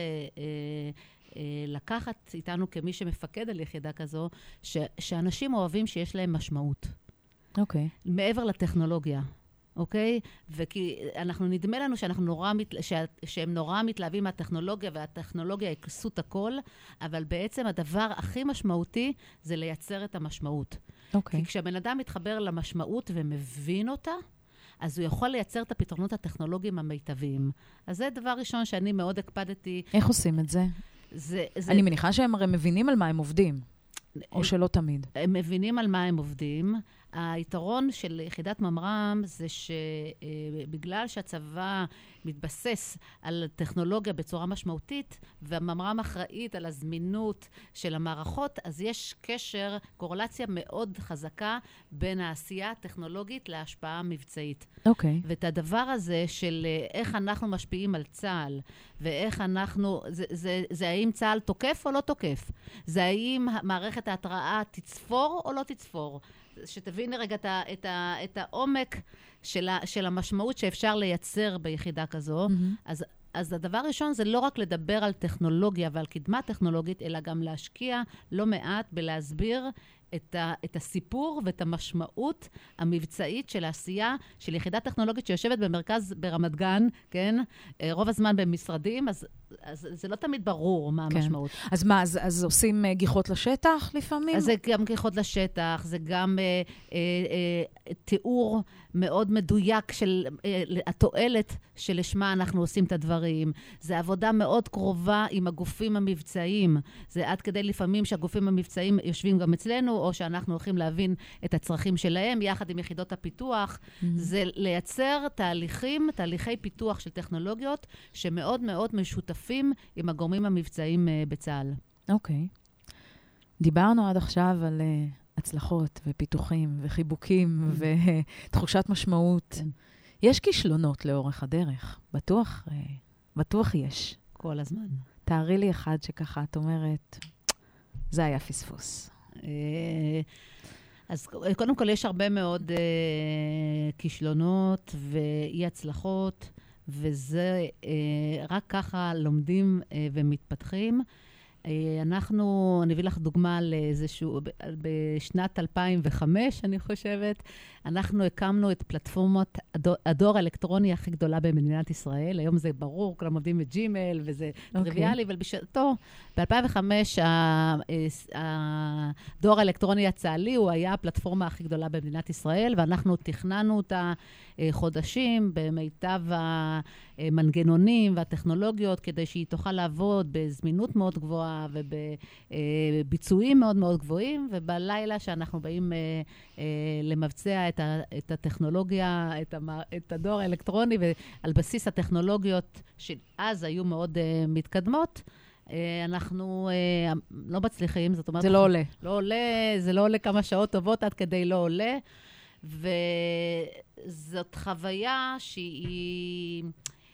[SPEAKER 8] לקחת איתנו כמי שמפקד על יחידה כזו, שאנשים אוהבים שיש להם משמעות.
[SPEAKER 7] אוקיי.
[SPEAKER 8] מעבר לטכנולוגיה. אוקיי? וכי נדמה לנו שהם נורא מתלהבים מהטכנולוגיה, והטכנולוגיה יקסות הכל, אבל בעצם הדבר הכי משמעותי זה לייצר את המשמעות.
[SPEAKER 7] אוקיי.
[SPEAKER 8] כי כשהבן אדם מתחבר למשמעות ומבין אותה, אז הוא יכול לייצר את הפתרונות הטכנולוגיים המיטביים. אז זה דבר ראשון שאני מאוד הקפדתי.
[SPEAKER 7] איך עושים את זה? אני מניחה שהם הרי מבינים על מה הם עובדים, או שלא תמיד.
[SPEAKER 8] הם מבינים על מה הם עובדים. היתרון של יחידת ממר"ם זה שבגלל שהצבא מתבסס על טכנולוגיה בצורה משמעותית, והממר"ם אחראית על הזמינות של המערכות, אז יש קשר, קורלציה מאוד חזקה בין העשייה הטכנולוגית להשפעה המבצעית.
[SPEAKER 7] אוקיי.
[SPEAKER 8] ואת הדבר הזה של איך אנחנו משפיעים על צה"ל, ואיך אנחנו, זה האם צה"ל תוקף או לא תוקף? זה האם מערכת ההתראה תצפור או לא תצפור? שתביני רגע את העומק של המשמעות שאפשר לייצר ביחידה כזו. אז הדבר הראשון זה לא רק לדבר על טכנולוגיה ועל קדמה טכנולוגית, אלא גם להשקיע לא מעט בלהסביר את הסיפור ואת המשמעות המבצעית של העשייה של יחידה טכנולוגית שיושבת במרכז ברמת גן, כן? רוב הזמן במשרדים, אז אז זה לא תמיד ברור מה המשמעות.
[SPEAKER 7] אז מה, אז עושים גיחות לשטח לפעמים?
[SPEAKER 8] אז זה גם גיחות לשטח, זה גם תיאור מאוד מדויק של התועלת שלשמה אנחנו עושים את הדברים. זה עבודה מאוד קרובה עם הגופים המבצעיים. זה עד כדי לפעמים שהגופים המבצעיים יושבים גם אצלנו, או שאנחנו הולכים להבין את הצרכים שלהם, יחד עם יחידות הפיתוח. זה לייצר תהליכי פיתוח של טכנולוגיות, שמאוד מאוד משותפים עם הגורמים המבצעיים בצה"ל.
[SPEAKER 7] אוקיי. דיברנו עד עכשיו על הצלחות ופיתוחים וחיבוקים ותחושת משמעות. יש כישלונות לאורך הדרך. בטוח יש.
[SPEAKER 8] כל הזמן.
[SPEAKER 7] תארי לי אחד שככה את אומרת, זה היה פספוס.
[SPEAKER 8] אז קודם כל יש הרבה מאוד כישלונות ואי הצלחות, וזה רק ככה לומדים ומתפתחים. אני אביא לך דוגמה לאיזשהו, בשנת 2005, אני חושבת, אנחנו הקמנו את פלטפורמת הדואר האלקטרוני הכי גדולה במדינת ישראל. היום זה ברור, כולם עובדים בג'ימייל, וזה טריוויאלי, אבל בשעתו, ב-2005, הדואר האלקטרוני הצה"לי, הוא היה הפלטפורמה הכי גדולה במדינת ישראל, ואנחנו תכננו אותה חודשים במיטב המנגנונים והטכנולוגיות, כדי שהיא תוכל לעבוד בזמינות מאוד גבוהה ובביצועים מאוד מאוד גבוהים, ובלילה שאנחנו באים למבצע את הטכנולוגיה, את הדואר האלקטרוני, ועל בסיס הטכנולוגיות שאז היו מאוד מתקדמות, אנחנו לא מצליחים, זאת אומרת...
[SPEAKER 7] זה לא עולה.
[SPEAKER 8] זה לא עולה כמה שעות טובות עד כדי לא עולה, וזאת חוויה שהיא...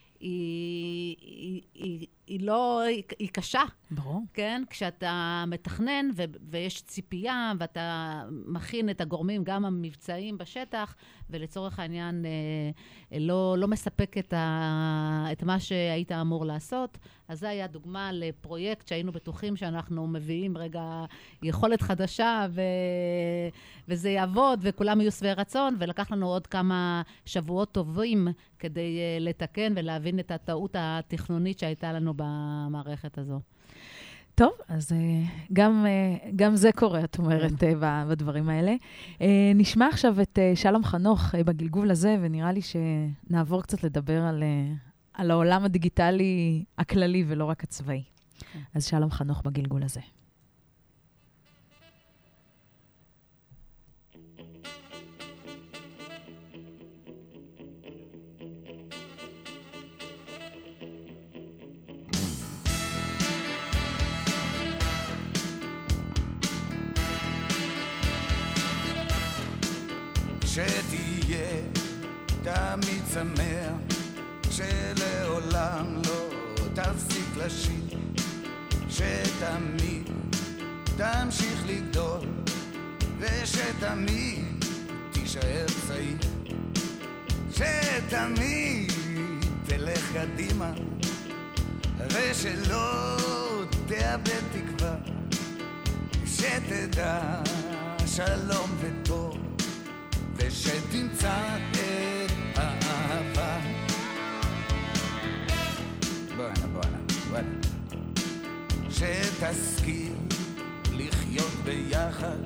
[SPEAKER 8] היא קשה.
[SPEAKER 7] ברור.
[SPEAKER 8] כן? כשאתה מתכנן ויש ציפייה, ואתה מכין את הגורמים, גם המבצעים בשטח, ולצורך העניין לא מספק את מה שהיית אמור לעשות. אז זה היה דוגמה לפרויקט שהיינו בטוחים שאנחנו מביאים רגע יכולת חדשה, וזה יעבוד, וכולם יהיו שבעי רצון, ולקח לנו עוד כמה שבועות טובים כדי לתקן ולהבין את הטעות התכנונית שהייתה לנו במערכת הזו.
[SPEAKER 7] טוב, אז גם זה קורה, את אומרת, בדברים האלה. נשמע עכשיו את שלום חנוך בגלגול הזה, ונראה לי שנעבור קצת לדבר על העולם הדיגיטלי הכללי ולא רק הצבאי. אז שלום חנוך בגלגול הזה.
[SPEAKER 9] שתהיה תמיד שמח, שלעולם לא תפסיק לשיר, שתמיד תמשיך לגדול, ושתמיד תישאר צעיר, שתמיד תלך קדימה, ושלא תאבד תקווה, שתדע שלום וטוב, ושתמצא את האהבה. בואנה. שתשכיל לחיות ביחד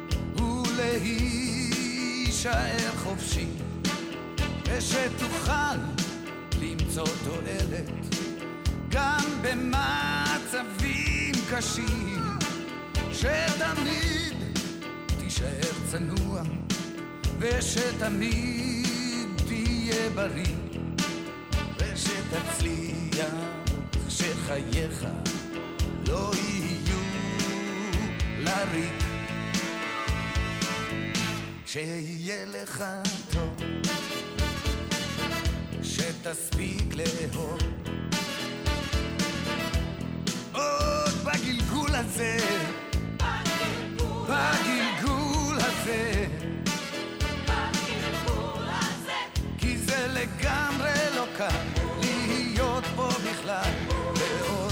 [SPEAKER 9] ולהישאר חופשי, ושתוכל למצוא תועלת גם במצבים קשים, שתמיד תישאר צנוע, ושתמיד תהיה בריא, ושתצליח שחייך לא יהיו לריק, שיהיה לך טוב, שתספיק לאהוב עוד בגלגול הזה, בגלגול הזה, כי זה לגמרי לא קל להיות פה בכלל, ועוד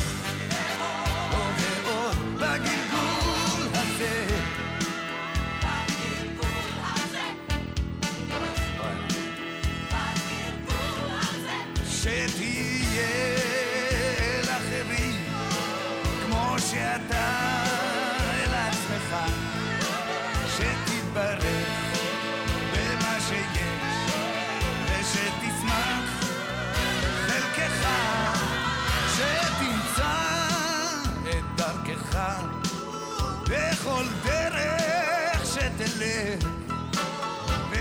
[SPEAKER 9] ועוד בגלגול הזה, שתהיה לך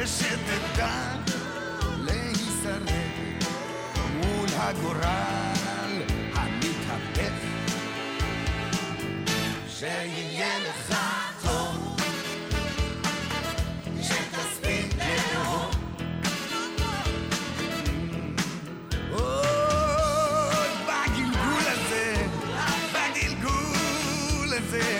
[SPEAKER 9] ושתדע להישרד מול הגורל המתהפך. שיהיה לך טוב, שתספיק לאהוב. עוד בגלגול הזה, בגלגול הזה,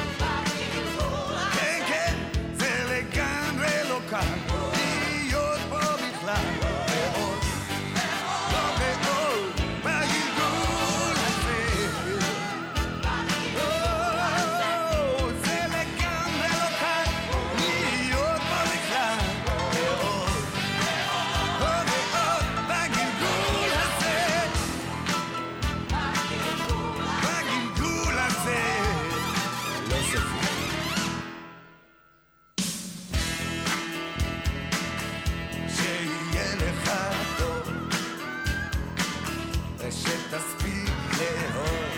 [SPEAKER 9] כן כן, זה לגמרי לא קל להיות פה בכלל. ועוד, לא ועוד, בגלגול הזה, זה לגמרי לא קל להיות פה בכלל. ועוד, לא ועוד, בגלגול הזה, בגלגול הזה, לא סופי. שיהיה לך טוב, ושתספיק לאהוב.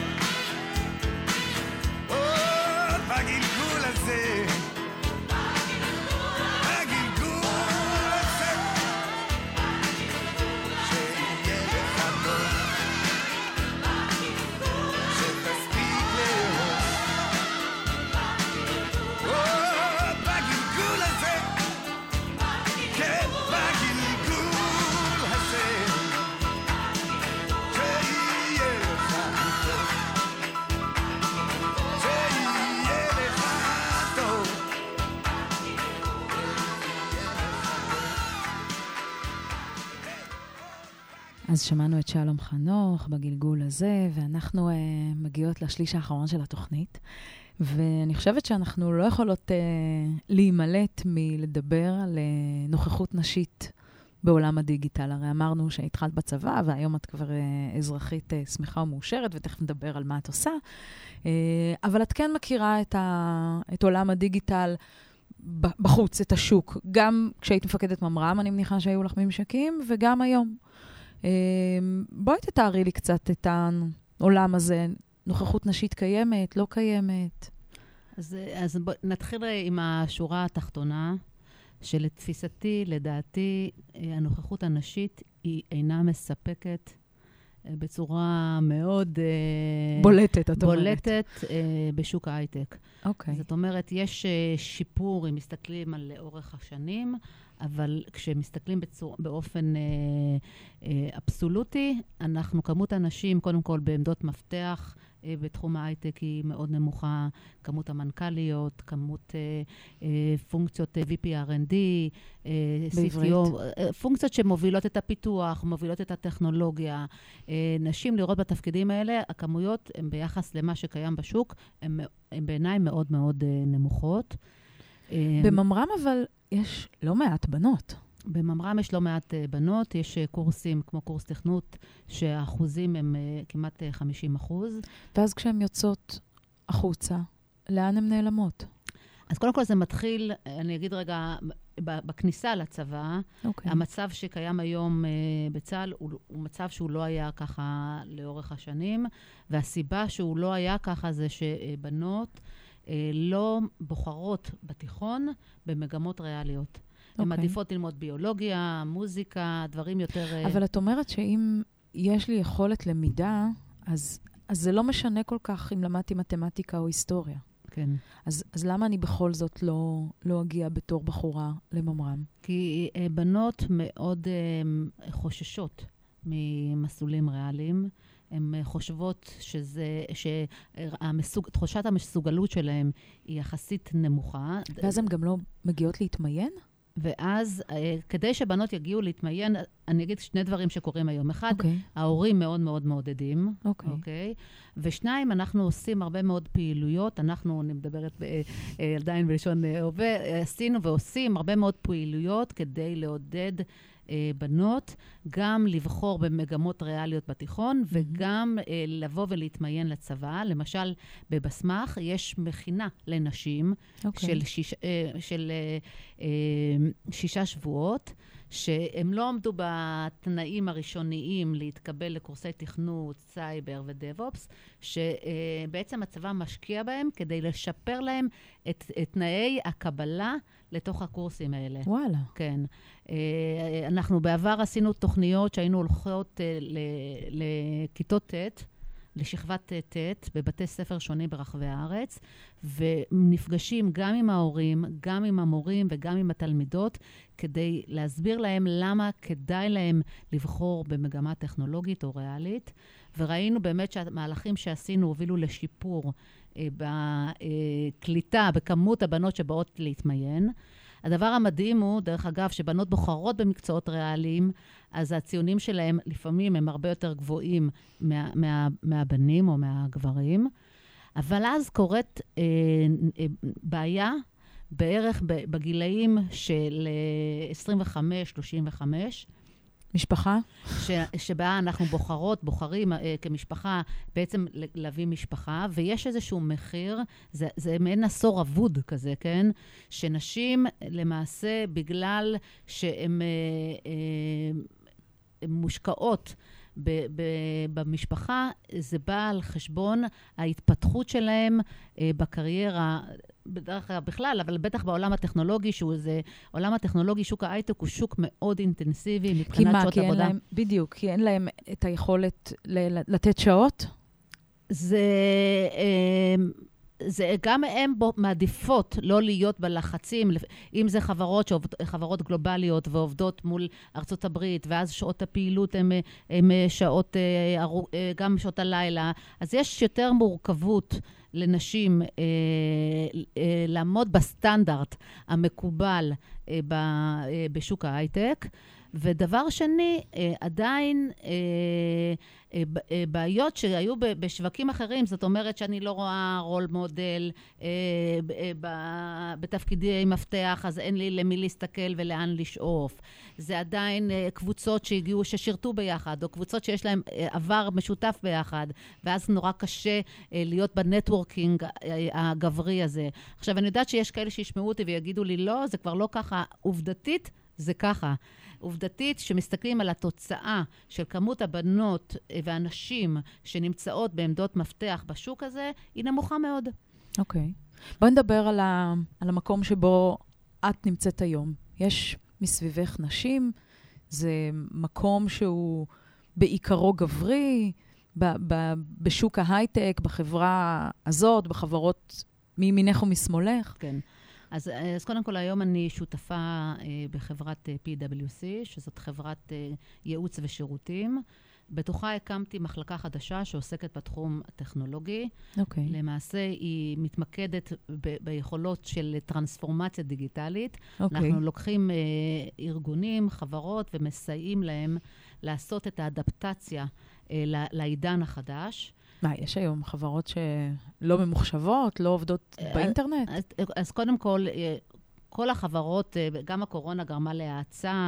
[SPEAKER 9] עוד בגלגול הזה, בגלגול הזה, שיהיה לך טוב, שתספיק לאהוב. עוד בגלגול הזה, כן, בגלגול הזה, שיהיה לך טוב, שיהיה לך טוב.
[SPEAKER 7] אז שמענו את שלום חנוך בגלגול הזה, ואנחנו מגיעות לשליש האחרון של התוכנית. ואני חושבת שאנחנו לא יכולות להימלט מלדבר על נוכחות נשית בעולם הדיגיטל. הרי אמרנו שהתחלת בצבא, והיום את כבר אזרחית שמחה ומאושרת, ותכף נדבר על מה את עושה. אבל את כן מכירה את עולם הדיגיטל בחוץ, את השוק. גם כשהיית מפקדת ממר"ם, אני מניחה שהיו לך ממשקים, וגם היום. בואי תתארי לי קצת את העולם הזה. נוכחות נשית קיימת, לא קיימת.
[SPEAKER 8] אז נתחיל עם השורה התחתונה, שלתפיסתי, לדעתי, הנוכחות הנשית היא אינה מספקת בצורה מאוד
[SPEAKER 7] בולטת, את אומרת.
[SPEAKER 8] בולטת בשוק ההייטק.
[SPEAKER 7] אוקיי.
[SPEAKER 8] זאת אומרת, יש שיפור אם מסתכלים על אורך השנים, אבל כשמסתכלים באופן אבסולוטי, אנחנו, כמות אנשים, קודם כל בעמדות מפתח, בתחום ההייטק היא מאוד נמוכה, כמות המנכ"ליות, כמות פונקציות VP R&D, CTO, פונקציות שמובילות את הפיתוח, מובילות את הטכנולוגיה. נשים לראות בתפקידים האלה, הכמויות הן ביחס למה שקיים בשוק, הן בעיניי מאוד מאוד נמוכות.
[SPEAKER 7] בממר"ם אבל יש לא מעט בנות.
[SPEAKER 8] בממר"ם יש לא מעט בנות, יש קורסים כמו קורס תכנות, שהאחוזים הם כמעט 50%.
[SPEAKER 7] ואז כשהן יוצאות החוצה, לאן הן נעלמות?
[SPEAKER 8] אז קודם כל זה מתחיל, אני אגיד רגע, בכניסה לצבא, המצב שקיים היום בצה"ל הוא מצב שהוא לא היה ככה לאורך השנים, והסיבה שהוא לא היה ככה זה שבנות לא בוחרות בתיכון במגמות ריאליות. הן עדיפות ללמוד ביולוגיה, מוזיקה, דברים יותר...
[SPEAKER 7] אבל את אומרת שאם יש לי יכולת למידה, אז זה לא משנה כל כך אם למדתי מתמטיקה או היסטוריה.
[SPEAKER 8] כן.
[SPEAKER 7] אז למה אני בכל זאת לא אגיע בתור בחורה לממר"ם? כי
[SPEAKER 8] בנות מאוד חוששות ממסלולים ריאליים. הן חושבות תחושת המסוגלות שלהן היא יחסית נמוכה.
[SPEAKER 7] ואז הן גם לא מגיעות להתמיין?
[SPEAKER 8] ואז, כדי שבנות יגיעו להתמיין, אני אגיד שני דברים שקורים היום. אחד, ההורים מאוד מאוד מעודדים. אוקיי. ושניים, אנחנו עושים הרבה מאוד פעילויות. אני מדברת עדיין בלשון הווה, עשינו ועושים הרבה מאוד פעילויות כדי לעודד בנות, גם לבחור במגמות ריאליות בתיכון, וגם לבוא ולהתמיין לצבא. למשל, בבסמך יש מכינה לנשים של 6 שבועות, שהם לא עמדו בתנאים הראשוניים להתקבל לקורסי תכנות, סייבר ודאב-אופס, שבעצם הצבא משקיע בהם כדי לשפר להם את תנאי הקבלה לתוך הקורסים האלה.
[SPEAKER 7] וואלה.
[SPEAKER 8] כן. אנחנו בעבר עשינו תוכניות שהיינו הולכות לכיתות ט', לשכבת ט' בבתי ספר שונים ברחבי הארץ, ונפגשים גם עם ההורים, גם עם המורים וגם עם התלמידות, כדי להסביר להם למה כדאי להם לבחור במגמה טכנולוגית או ריאלית, וראינו באמת שהמהלכים שעשינו הובילו לשיפור בקליטה, בכמות הבנות שבאות להתמיין. הדבר המדהים הוא, דרך אגב, שבנות בוחרות במקצועות ריאליים, אז הציונים שלהם לפעמים הם הרבה יותר גבוהים מהבנים או מהגברים. אבל אז קורית בעיה בערך בגילאים של 25-35,
[SPEAKER 7] משפחה?
[SPEAKER 8] שבה אנחנו בוחרים כמשפחה, בעצם להביא משפחה, ויש איזשהו מחיר, זה מעין עשור אבוד כזה, כן? שנשים למעשה, בגלל שהן מושקעות במשפחה, זה בא על חשבון ההתפתחות שלהם בקריירה, בדרך כלל בכלל, אבל בטח בעולם הטכנולוגי, עולם הטכנולוגי, שוק ההייטק הוא שוק מאוד אינטנסיבי מבחינת שעות עבודה.
[SPEAKER 7] בדיוק, כי אין להם את היכולת לתת שעות?
[SPEAKER 8] זה גם הם מעדיפות לא להיות בלחצים, אם זה חברות גלובליות ועובדות מול ארצות הברית, ואז שעות הפעילות הם שעות, גם שעות הלילה, אז יש יותר מורכבות לנשים לעמוד בסטנדרט המקובל בשוק ההייטק, ודבר שני, עדיין בעיות שהיו בשווקים אחרים, זאת אומרת שאני לא רואה רול מודל בתפקידי מפתח, אז אין לי למי להסתכל ולאן לשאוף. זה עדיין קבוצות שהגיעו, ששירתו ביחד, או קבוצות שיש להם עבר משותף ביחד, ואז נורא קשה להיות בנטוורקינג הגברי הזה. עכשיו, אני יודעת שיש כאלה שישמעו אותי ויגידו לי, לא, זה כבר לא ככה. עובדתית, זה ככה. עובדתית, שמסתכלים על התוצאה של כמות הבנות והנשים שנמצאות בעמדות מפתח בשוק הזה, היא נמוכה מאוד.
[SPEAKER 7] אוקיי. בואי נדבר על המקום שבו את נמצאת היום. יש מסביבך נשים, זה מקום שהוא בעיקרו גברי, בשוק ההייטק, בחברה הזאת, בחברות מימינך ומשמאלך.
[SPEAKER 8] כן. אז קודם כל, היום אני שותפה בחברת PwC, שזאת חברת ייעוץ ושירותים. בתוכה הקמתי מחלקה חדשה שעוסקת בתחום הטכנולוגי.
[SPEAKER 7] אוקיי.
[SPEAKER 8] למעשה היא מתמקדת ביכולות של טרנספורמציה דיגיטלית.
[SPEAKER 7] אוקיי.
[SPEAKER 8] אנחנו לוקחים ארגונים, חברות, ומסייעים להם לעשות את האדפטציה לעידן החדש.
[SPEAKER 7] יש היום חברות שלא ממוחשבות, לא עובדות באינטרנט?
[SPEAKER 8] אז קודם כל, כל החברות, גם הקורונה גרמה להאצה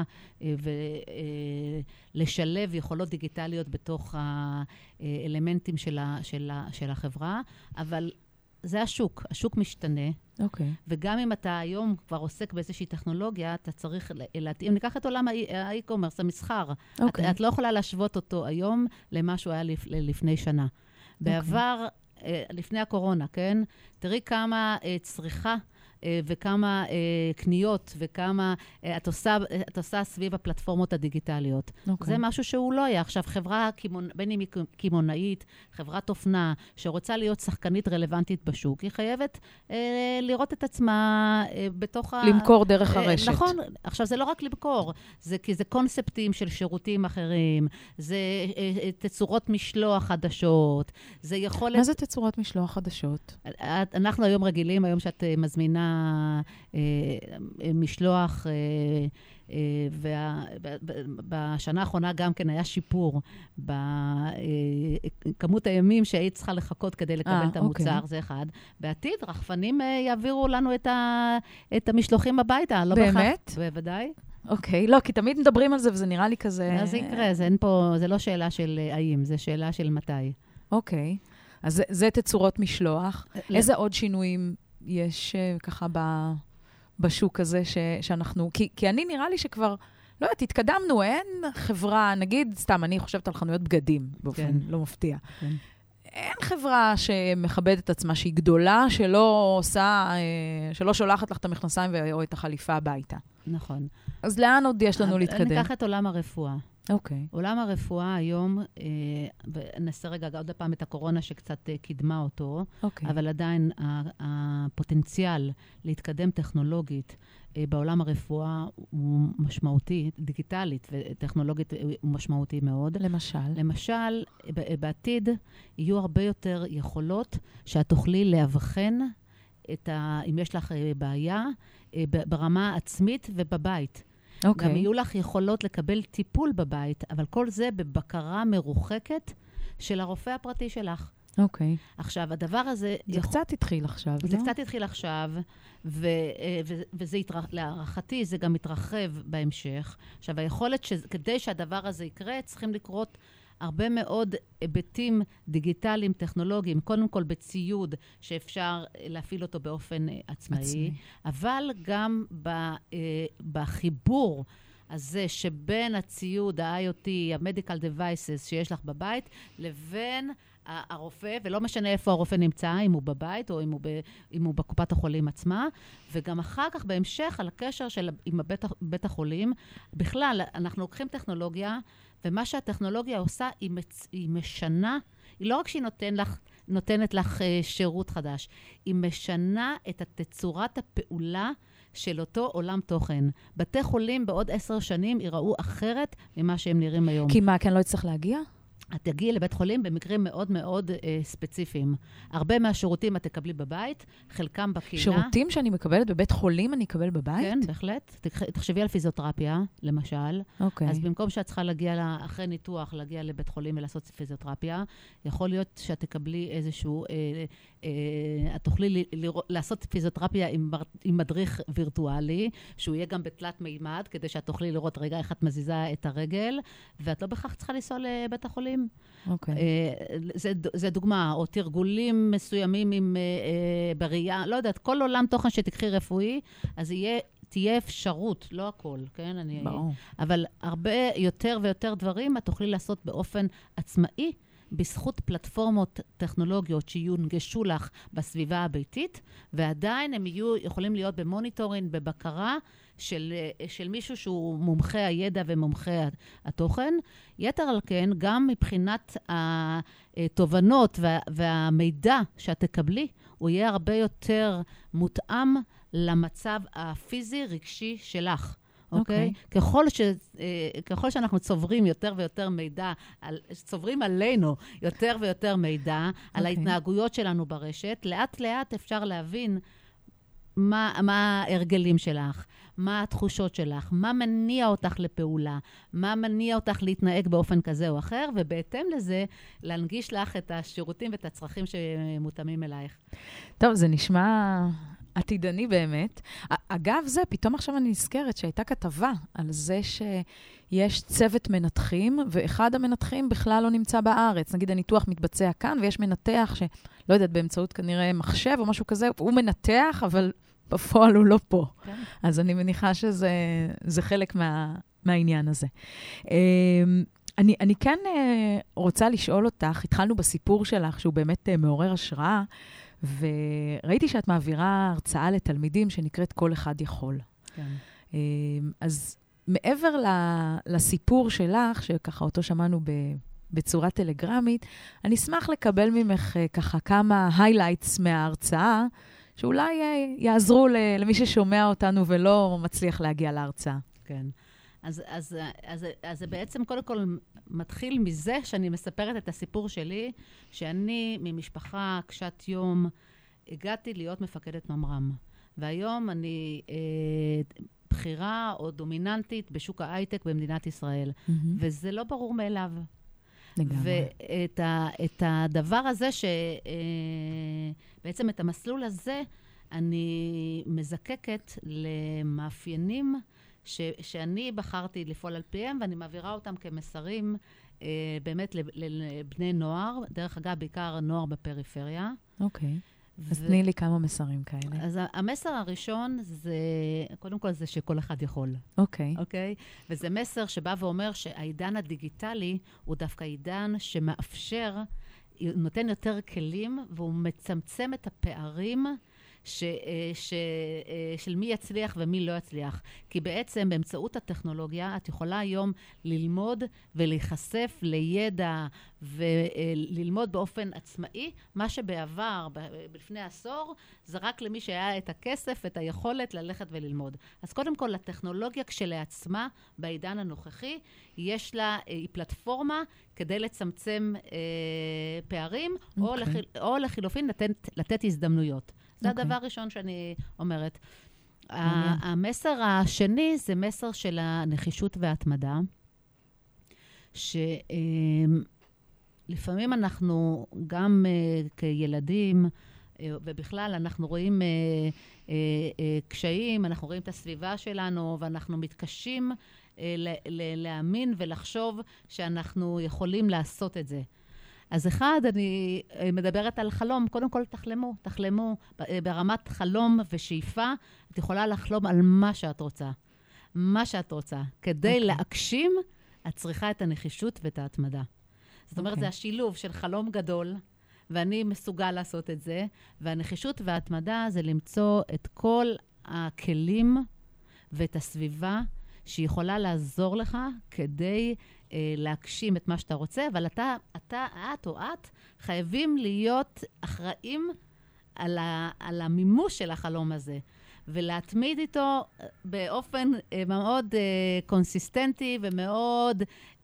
[SPEAKER 8] ולשלב יכולות דיגיטליות בתוך האלמנטים של החברה, אבל זה השוק משתנה.
[SPEAKER 7] אוקיי.
[SPEAKER 8] וגם אם אתה היום כבר עוסק באיזושהי טכנולוגיה, אתה צריך להתאים. ניקח את עולם האי-קומרס, המסחר.
[SPEAKER 7] אוקיי.
[SPEAKER 8] את לא יכולה להשוות אותו היום למה שהוא היה לפני שנה. בעבר, לפני הקורונה, כן? תראי כמה צריכה וכמה קניות וכמה את עושה סביב הפלטפורמות הדיגיטליות. זה משהו שהוא לא היה. עכשיו, חברה, בין אם היא כימונאית, חברת אופנה, שרוצה להיות שחקנית רלוונטית בשוק, היא חייבת לראות את עצמה בתוך
[SPEAKER 7] למכור דרך הרשת.
[SPEAKER 8] נכון. עכשיו, זה לא רק למכור, כי זה קונספטים של שירותים אחרים, זה תצורות משלוח חדשות, זה יכולת...
[SPEAKER 7] מה זה תצורות משלוח חדשות?
[SPEAKER 8] אנחנו היום רגילים, היום שאת מזמינה משלוח, ובשנה האחרונה גם כן היה שיפור בכמות הימים שהיית צריכה לחכות כדי לקבל את המוצר, זה אחד. בעתיד, רחפנים יעבירו לנו את המשלוחים הביתה, לא בכך. באמת? בוודאי.
[SPEAKER 7] אוקיי, לא, כי תמיד מדברים על זה, וזה נראה לי כזה...
[SPEAKER 8] אז זה יקרה, זה לא שאלה של האם, זה שאלה של מתי.
[SPEAKER 7] אוקיי, אז זה תצורות משלוח. איזה עוד שינויים יש ככה בשוק הזה שאנחנו... כי אני נראה לי שכבר לא יודעת, התקדמנו, אין חברה, נגיד, סתם, אני חושבת על חנויות בגדים, באופן לא מפתיע.
[SPEAKER 8] כן.
[SPEAKER 7] אין חברה שמכבדת את עצמה, שהיא גדולה, שלא שולחת לך את המכנסיים או את החליפה הביתה.
[SPEAKER 8] נכון.
[SPEAKER 7] אז לאן עוד יש לנו להתקדם?
[SPEAKER 8] ניקח את עולם הרפואה.
[SPEAKER 7] אוקיי.
[SPEAKER 8] עולם הרפואה היום, ונעשה רגע עוד פעם את הקורונה שקצת קידמה אותו, אבל עדיין הפוטנציאל להתקדם טכנולוגית בעולם הרפואה הוא משמעותי, דיגיטלית וטכנולוגית הוא משמעותי מאוד.
[SPEAKER 7] למשל?
[SPEAKER 8] למשל, בעתיד יהיו הרבה יותר יכולות שאת תוכלי להבחן אם יש לך בעיה ברמה עצמית ובבית. גם יהיו לך יכולות לקבל טיפול בבית, אבל כל זה בבקרה מרוחקת של הרופא הפרטי שלך.
[SPEAKER 7] אוקיי.
[SPEAKER 8] עכשיו, הדבר הזה...
[SPEAKER 7] זה קצת התחיל עכשיו, לא?
[SPEAKER 8] זה קצת התחיל עכשיו, וזה להערכתי, זה גם מתרחב בהמשך. עכשיו, היכולת כדי שהדבר הזה יקרה, צריכים לקרות הרבה מאוד היבטים דיגיטליים, טכנולוגיים, קודם כל בציוד שאפשר להפעיל אותו באופן עצמאי, אבל גם בחיבור הזה שבין הציוד, ה-IoT, ה-Medical Devices שיש לך בבית, לבין הרופא, ולא משנה איפה הרופא נמצא, אם הוא בבית או אם הוא בקופת החולים עצמה, וגם אחר כך בהמשך על הקשר עם בית החולים. בכלל, אנחנו לוקחים טכנולוגיה, ומה שהטכנולוגיה עושה, היא משנה, היא לא רק שהיא נותנת לך שירות חדש, היא משנה את תצורת הפעולה של אותו עולם תוכן. בתי חולים בעוד 10 שנים ייראו אחרת ממה שהם נראים היום.
[SPEAKER 7] כי מה, כן לא יצטרך להגיע?
[SPEAKER 8] את תגיעי לבית חולים במקרים מאוד מאוד ספציפיים. הרבה מהשירותים את תקבלי בבית, חלקם בקהילה.
[SPEAKER 7] שירותים שאני מקבלת בבית חולים אני אקבל בבית?
[SPEAKER 8] כן, בהחלט. תחשבי על פיזיותרפיה, למשל.
[SPEAKER 7] אוקיי.
[SPEAKER 8] אז במקום שאת צריכה להגיע, אחרי ניתוח, להגיע לבית חולים ולעשות פיזיותרפיה, יכול להיות שאת תקבלי איזשהו... את תוכלי לעשות פיזיותרפיה עם מדריך וירטואלי, שהוא יהיה גם בתלת מימד, כדי שאת תוכלי לראות רגע איך את מזיזה את הרגל, ואת לא בכך צריכה לנסוע לבית החולים.
[SPEAKER 7] אוקיי.
[SPEAKER 8] זה דוגמה, או תרגולים מסוימים בראייה, לא יודעת, כל עולם תוכן שתקחי רפואי, אז תהיה אפשרות, לא הכל, כן?
[SPEAKER 7] ברור.
[SPEAKER 8] אבל הרבה יותר ויותר דברים את תוכלי לעשות באופן עצמאי, בזכות פלטפורמות טכנולוגיות שיונגשו לך בסביבה הביתית, ועדיין הם יכולים להיות במוניטורינג, בבקרה של מישהו שהוא מומחה הידע ומומחה התוכן. יתר על כן, גם מבחינת התובנות והמידע שאת תקבלי, הוא יהיה הרבה יותר מותאם למצב הפיזי רגשי שלך. אוקיי? ככל שאנחנו צוברים יותר ויותר מידע, צוברים עלינו יותר ויותר מידע על ההתנהגויות שלנו ברשת, לאט לאט אפשר להבין מה ההרגלים שלך, מה התחושות שלך, מה מניע אותך לפעולה, מה מניע אותך להתנהג באופן כזה או אחר, ובהתאם לזה להנגיש לך את השירותים ואת הצרכים שמותאמים אלייך.
[SPEAKER 7] טוב, זה נשמע... עתידני באמת. אגב זה, פתאום עכשיו אני נזכרת שהייתה כתבה על זה שיש צוות מנתחים, ואחד המנתחים בכלל לא נמצא בארץ. נגיד הניתוח מתבצע כאן, ויש מנתח שלא יודעת, באמצעות כנראה מחשב או משהו כזה, הוא מנתח, אבל בפועל הוא לא פה. כן. אז אני מניחה שזה חלק מהעניין הזה. אני כן רוצה לשאול אותך, התחלנו בסיפור שלך, שהוא באמת מעורר השראה, וראיתי שאת מעבירה הרצאה לתלמידים שנקראת כל אחד יכול. כן. אז מעבר לסיפור שלך, שככה אותו שמענו בצורה טלגרמית, אני אשמח לקבל ממך ככה כמה highlights מההרצאה, שאולי יעזרו למי ששומע אותנו ולא מצליח להגיע להרצאה.
[SPEAKER 8] כן. אז זה בעצם קודם כל מתחיל מזה שאני מספרת את הסיפור שלי, שאני ממשפחה קשת יום הגעתי להיות מפקדת ממר"ם. והיום אני בחירה או דומיננטית בשוק ההייטק במדינת ישראל. וזה לא ברור מאליו. ואת הדבר הזה, בעצם את המסלול הזה, אני מזקקת למאפיינים שאני בחרתי לפעול על פיהם, ואני מעבירה אותם כמסרים באמת לבני נוער, דרך אגב, בעיקר נוער בפריפריה.
[SPEAKER 7] אוקיי. אז תני לי כמה מסרים כאלה.
[SPEAKER 8] אז המסר הראשון זה, קודם כל זה שכל אחד יכול.
[SPEAKER 7] אוקיי.
[SPEAKER 8] אוקיי? וזה מסר שבא ואומר שהעידן הדיגיטלי הוא דווקא עידן שמאפשר, נותן יותר כלים, והוא מצמצם את הפערים של מי יצליח ומי לא יצליח. כי בעצם באמצעות הטכנולוגיה את יכולה היום ללמוד ולהיחשף לידע וללמוד באופן עצמאי, מה שבעבר, לפני עשור, זה רק למי שהיה את הכסף, את היכולת ללכת וללמוד. אז קודם כל, הטכנולוגיה כשלעצמה, בעידן הנוכחי, יש לה, היא פלטפורמה כדי לצמצם פערים, או לחילופין לתת הזדמנויות. זה הדבר הראשון שאני אומרת. המסר השני זה מסר של הנחישות וההתמדה, שלפעמים אנחנו גם כילדים, ובכלל אנחנו רואים קשיים, אנחנו רואים את הסביבה שלנו, ואנחנו מתקשים להאמין ולחשוב שאנחנו יכולים לעשות את זה. אז אחד, אני מדברת על חלום. קודם כל, תחלמו. ברמת חלום ושאיפה, את יכולה לחלום על מה שאת רוצה. מה שאת רוצה. כדי להגשים, את צריכה את הנחישות ואת ההתמדה. זאת אומרת, זה השילוב של חלום גדול, ואני מסוגל לעשות את זה, והנחישות וההתמדה זה למצוא את כל הכלים ואת הסביבה שיכולה לעזור לך כדי להגשים את מה שאתה רוצה, אבל את חייבים להיות אחראים על המימוש של החלום הזה, ולהתמיד איתו באופן מאוד קונסיסטנטי ומאוד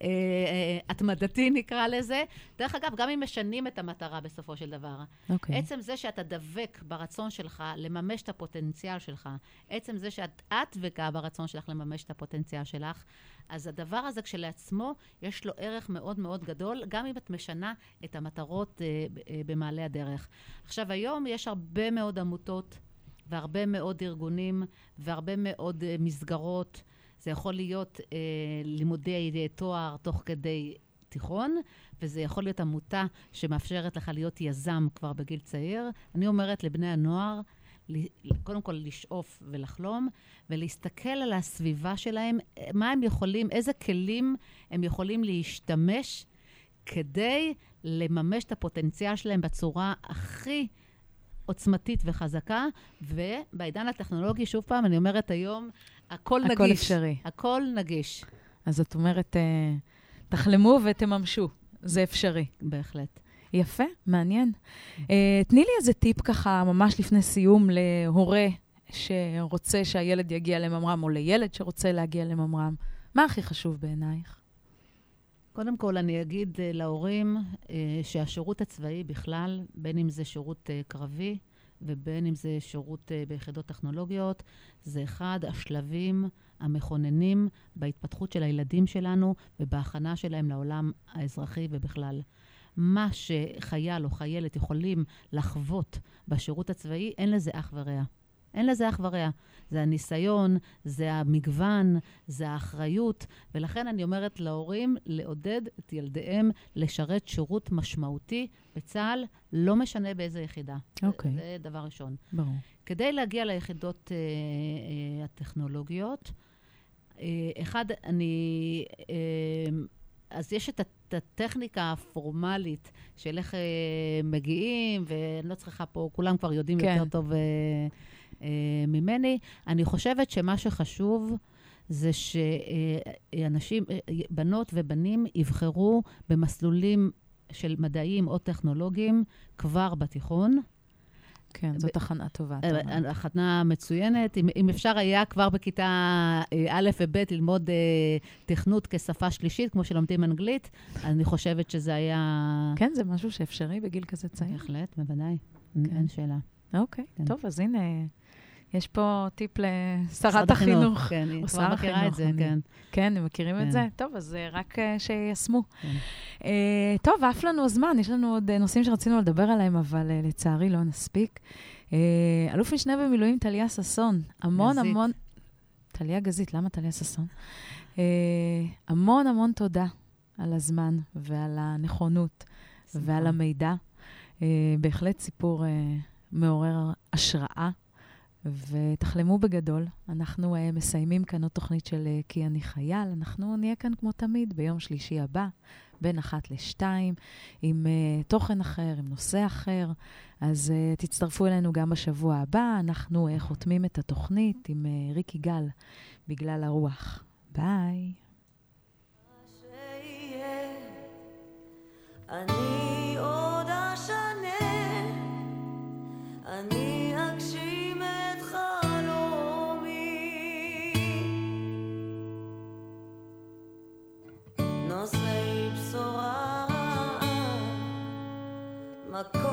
[SPEAKER 8] התמדתי נקרא לזה. דרך אגב, גם אם משנים את המטרה בסופו של דבר. עצם זה שאתה דבק ברצון שלך לממש את הפוטנציאל שלך, עצם זה שאת דבקה ברצון שלך לממש את הפוטנציאל שלך, אז הדבר הזה כשלעצמו יש לו ערך מאוד מאוד גדול, גם אם את משנה את המטרות במעלה הדרך. עכשיו, היום יש הרבה מאוד עמותות, והרבה מאוד ארגונים, והרבה מאוד מסגרות. זה יכול להיות לימודי תואר תוך כדי תיכון, וזה יכול להיות עמותה שמאפשרת לך להיות יזם כבר בגיל צעיר. אני אומרת לבני הנוער, קודם כל לשאוף ולחלום, ולהסתכל על הסביבה שלהם, מה הם יכולים, איזה כלים הם יכולים להשתמש כדי לממש את הפוטנציאל שלהם בצורה הכי עוצמתית וחזקה, ובעידן הטכנולוגי, שוב פעם, אני אומרת היום, הכל נגיש.
[SPEAKER 7] הכל אפשרי.
[SPEAKER 8] הכל נגיש.
[SPEAKER 7] אז את אומרת, תחלמו ותממשו. זה אפשרי.
[SPEAKER 8] בהחלט.
[SPEAKER 7] יפה, מעניין. תני לי איזה טיפ ככה, ממש לפני סיום, להורה שרוצה שהילד יגיע לממר"ם, או לילד שרוצה להגיע לממר"ם. מה הכי חשוב בעינייך?
[SPEAKER 8] קודם כל, אני אגיד להורים שהשירות הצבאי בכלל, בין אם זה שירות קרבי, ובין אם זה שירות ביחידות טכנולוגיות, זה אחד השלבים המכוננים בהתפתחות של הילדים שלנו, ובהכנה שלהם לעולם האזרחי ובכלל. מה שחייל או חיילת יכולים לחוות בשירות הצבאי, אין לזה אח ורע. אין לזה אח ורע. זה הניסיון, זה המגוון, זה האחריות, ולכן אני אומרת להורים לעודד את ילדיהם לשרת שירות משמעותי בצה"ל, לא משנה באיזה יחידה.
[SPEAKER 7] אוקיי.
[SPEAKER 8] זה דבר ראשון.
[SPEAKER 7] ברור.
[SPEAKER 8] כדי להגיע ליחידות הטכנולוגיות, אחד, אז יש את הטכניקה הפורמלית של איך מגיעים, ואני לא צריכה פה, כולם כבר יודעים יותר טוב ממני. אני חושבת שמה שחשוב זה שאנשים, בנות ובנים, יבחרו במסלולים של מדעיים או טכנולוגיים כבר בתיכון.
[SPEAKER 7] כן, זאת הכנה טובה.
[SPEAKER 8] הכנה מצוינת. אם אפשר היה כבר בכיתה א' וב' ללמוד תכנות כשפה שלישית, כמו שלומדים אנגלית, אני חושבת שזה היה...
[SPEAKER 7] כן, זה משהו שאפשרי בגיל כזה צעיר.
[SPEAKER 8] בהחלט, בוודאי. אין שאלה.
[SPEAKER 7] אוקיי, טוב, אז הנה, יש פה טיפ לשרת החינוך.
[SPEAKER 8] כן, היא כבר מכירה את זה, כן.
[SPEAKER 7] כן, הם מכירים את זה? טוב, אז רק שיישמו. טוב, עף לנו הזמן, יש לנו עוד נושאים שרצינו לדבר עליהם, אבל לצערי לא נספיק. אלוף משנה במילואים טליה ששון, המון... טליה גזית, למה טליה ששון? המון תודה על הזמן ועל הנכונות ועל המידע. בהחלט סיפור מעורר השראה, ותחלמו בגדול. אנחנו מסיימים כאן עוד תוכנית של כי אני חייל. אנחנו נהיה כאן כמו תמיד ביום שלישי הבא, בין 1 ל-2, עם תוכן אחר, עם נושא אחר. אז תצטרפו אלינו גם בשבוע הבא. אנחנו חותמים את התוכנית עם ריקי גל, בגלל הרוח. ביי.
[SPEAKER 4] אני עוד אשנה, אני אגשים את חלומי, נושאי בשורה רעה, מקום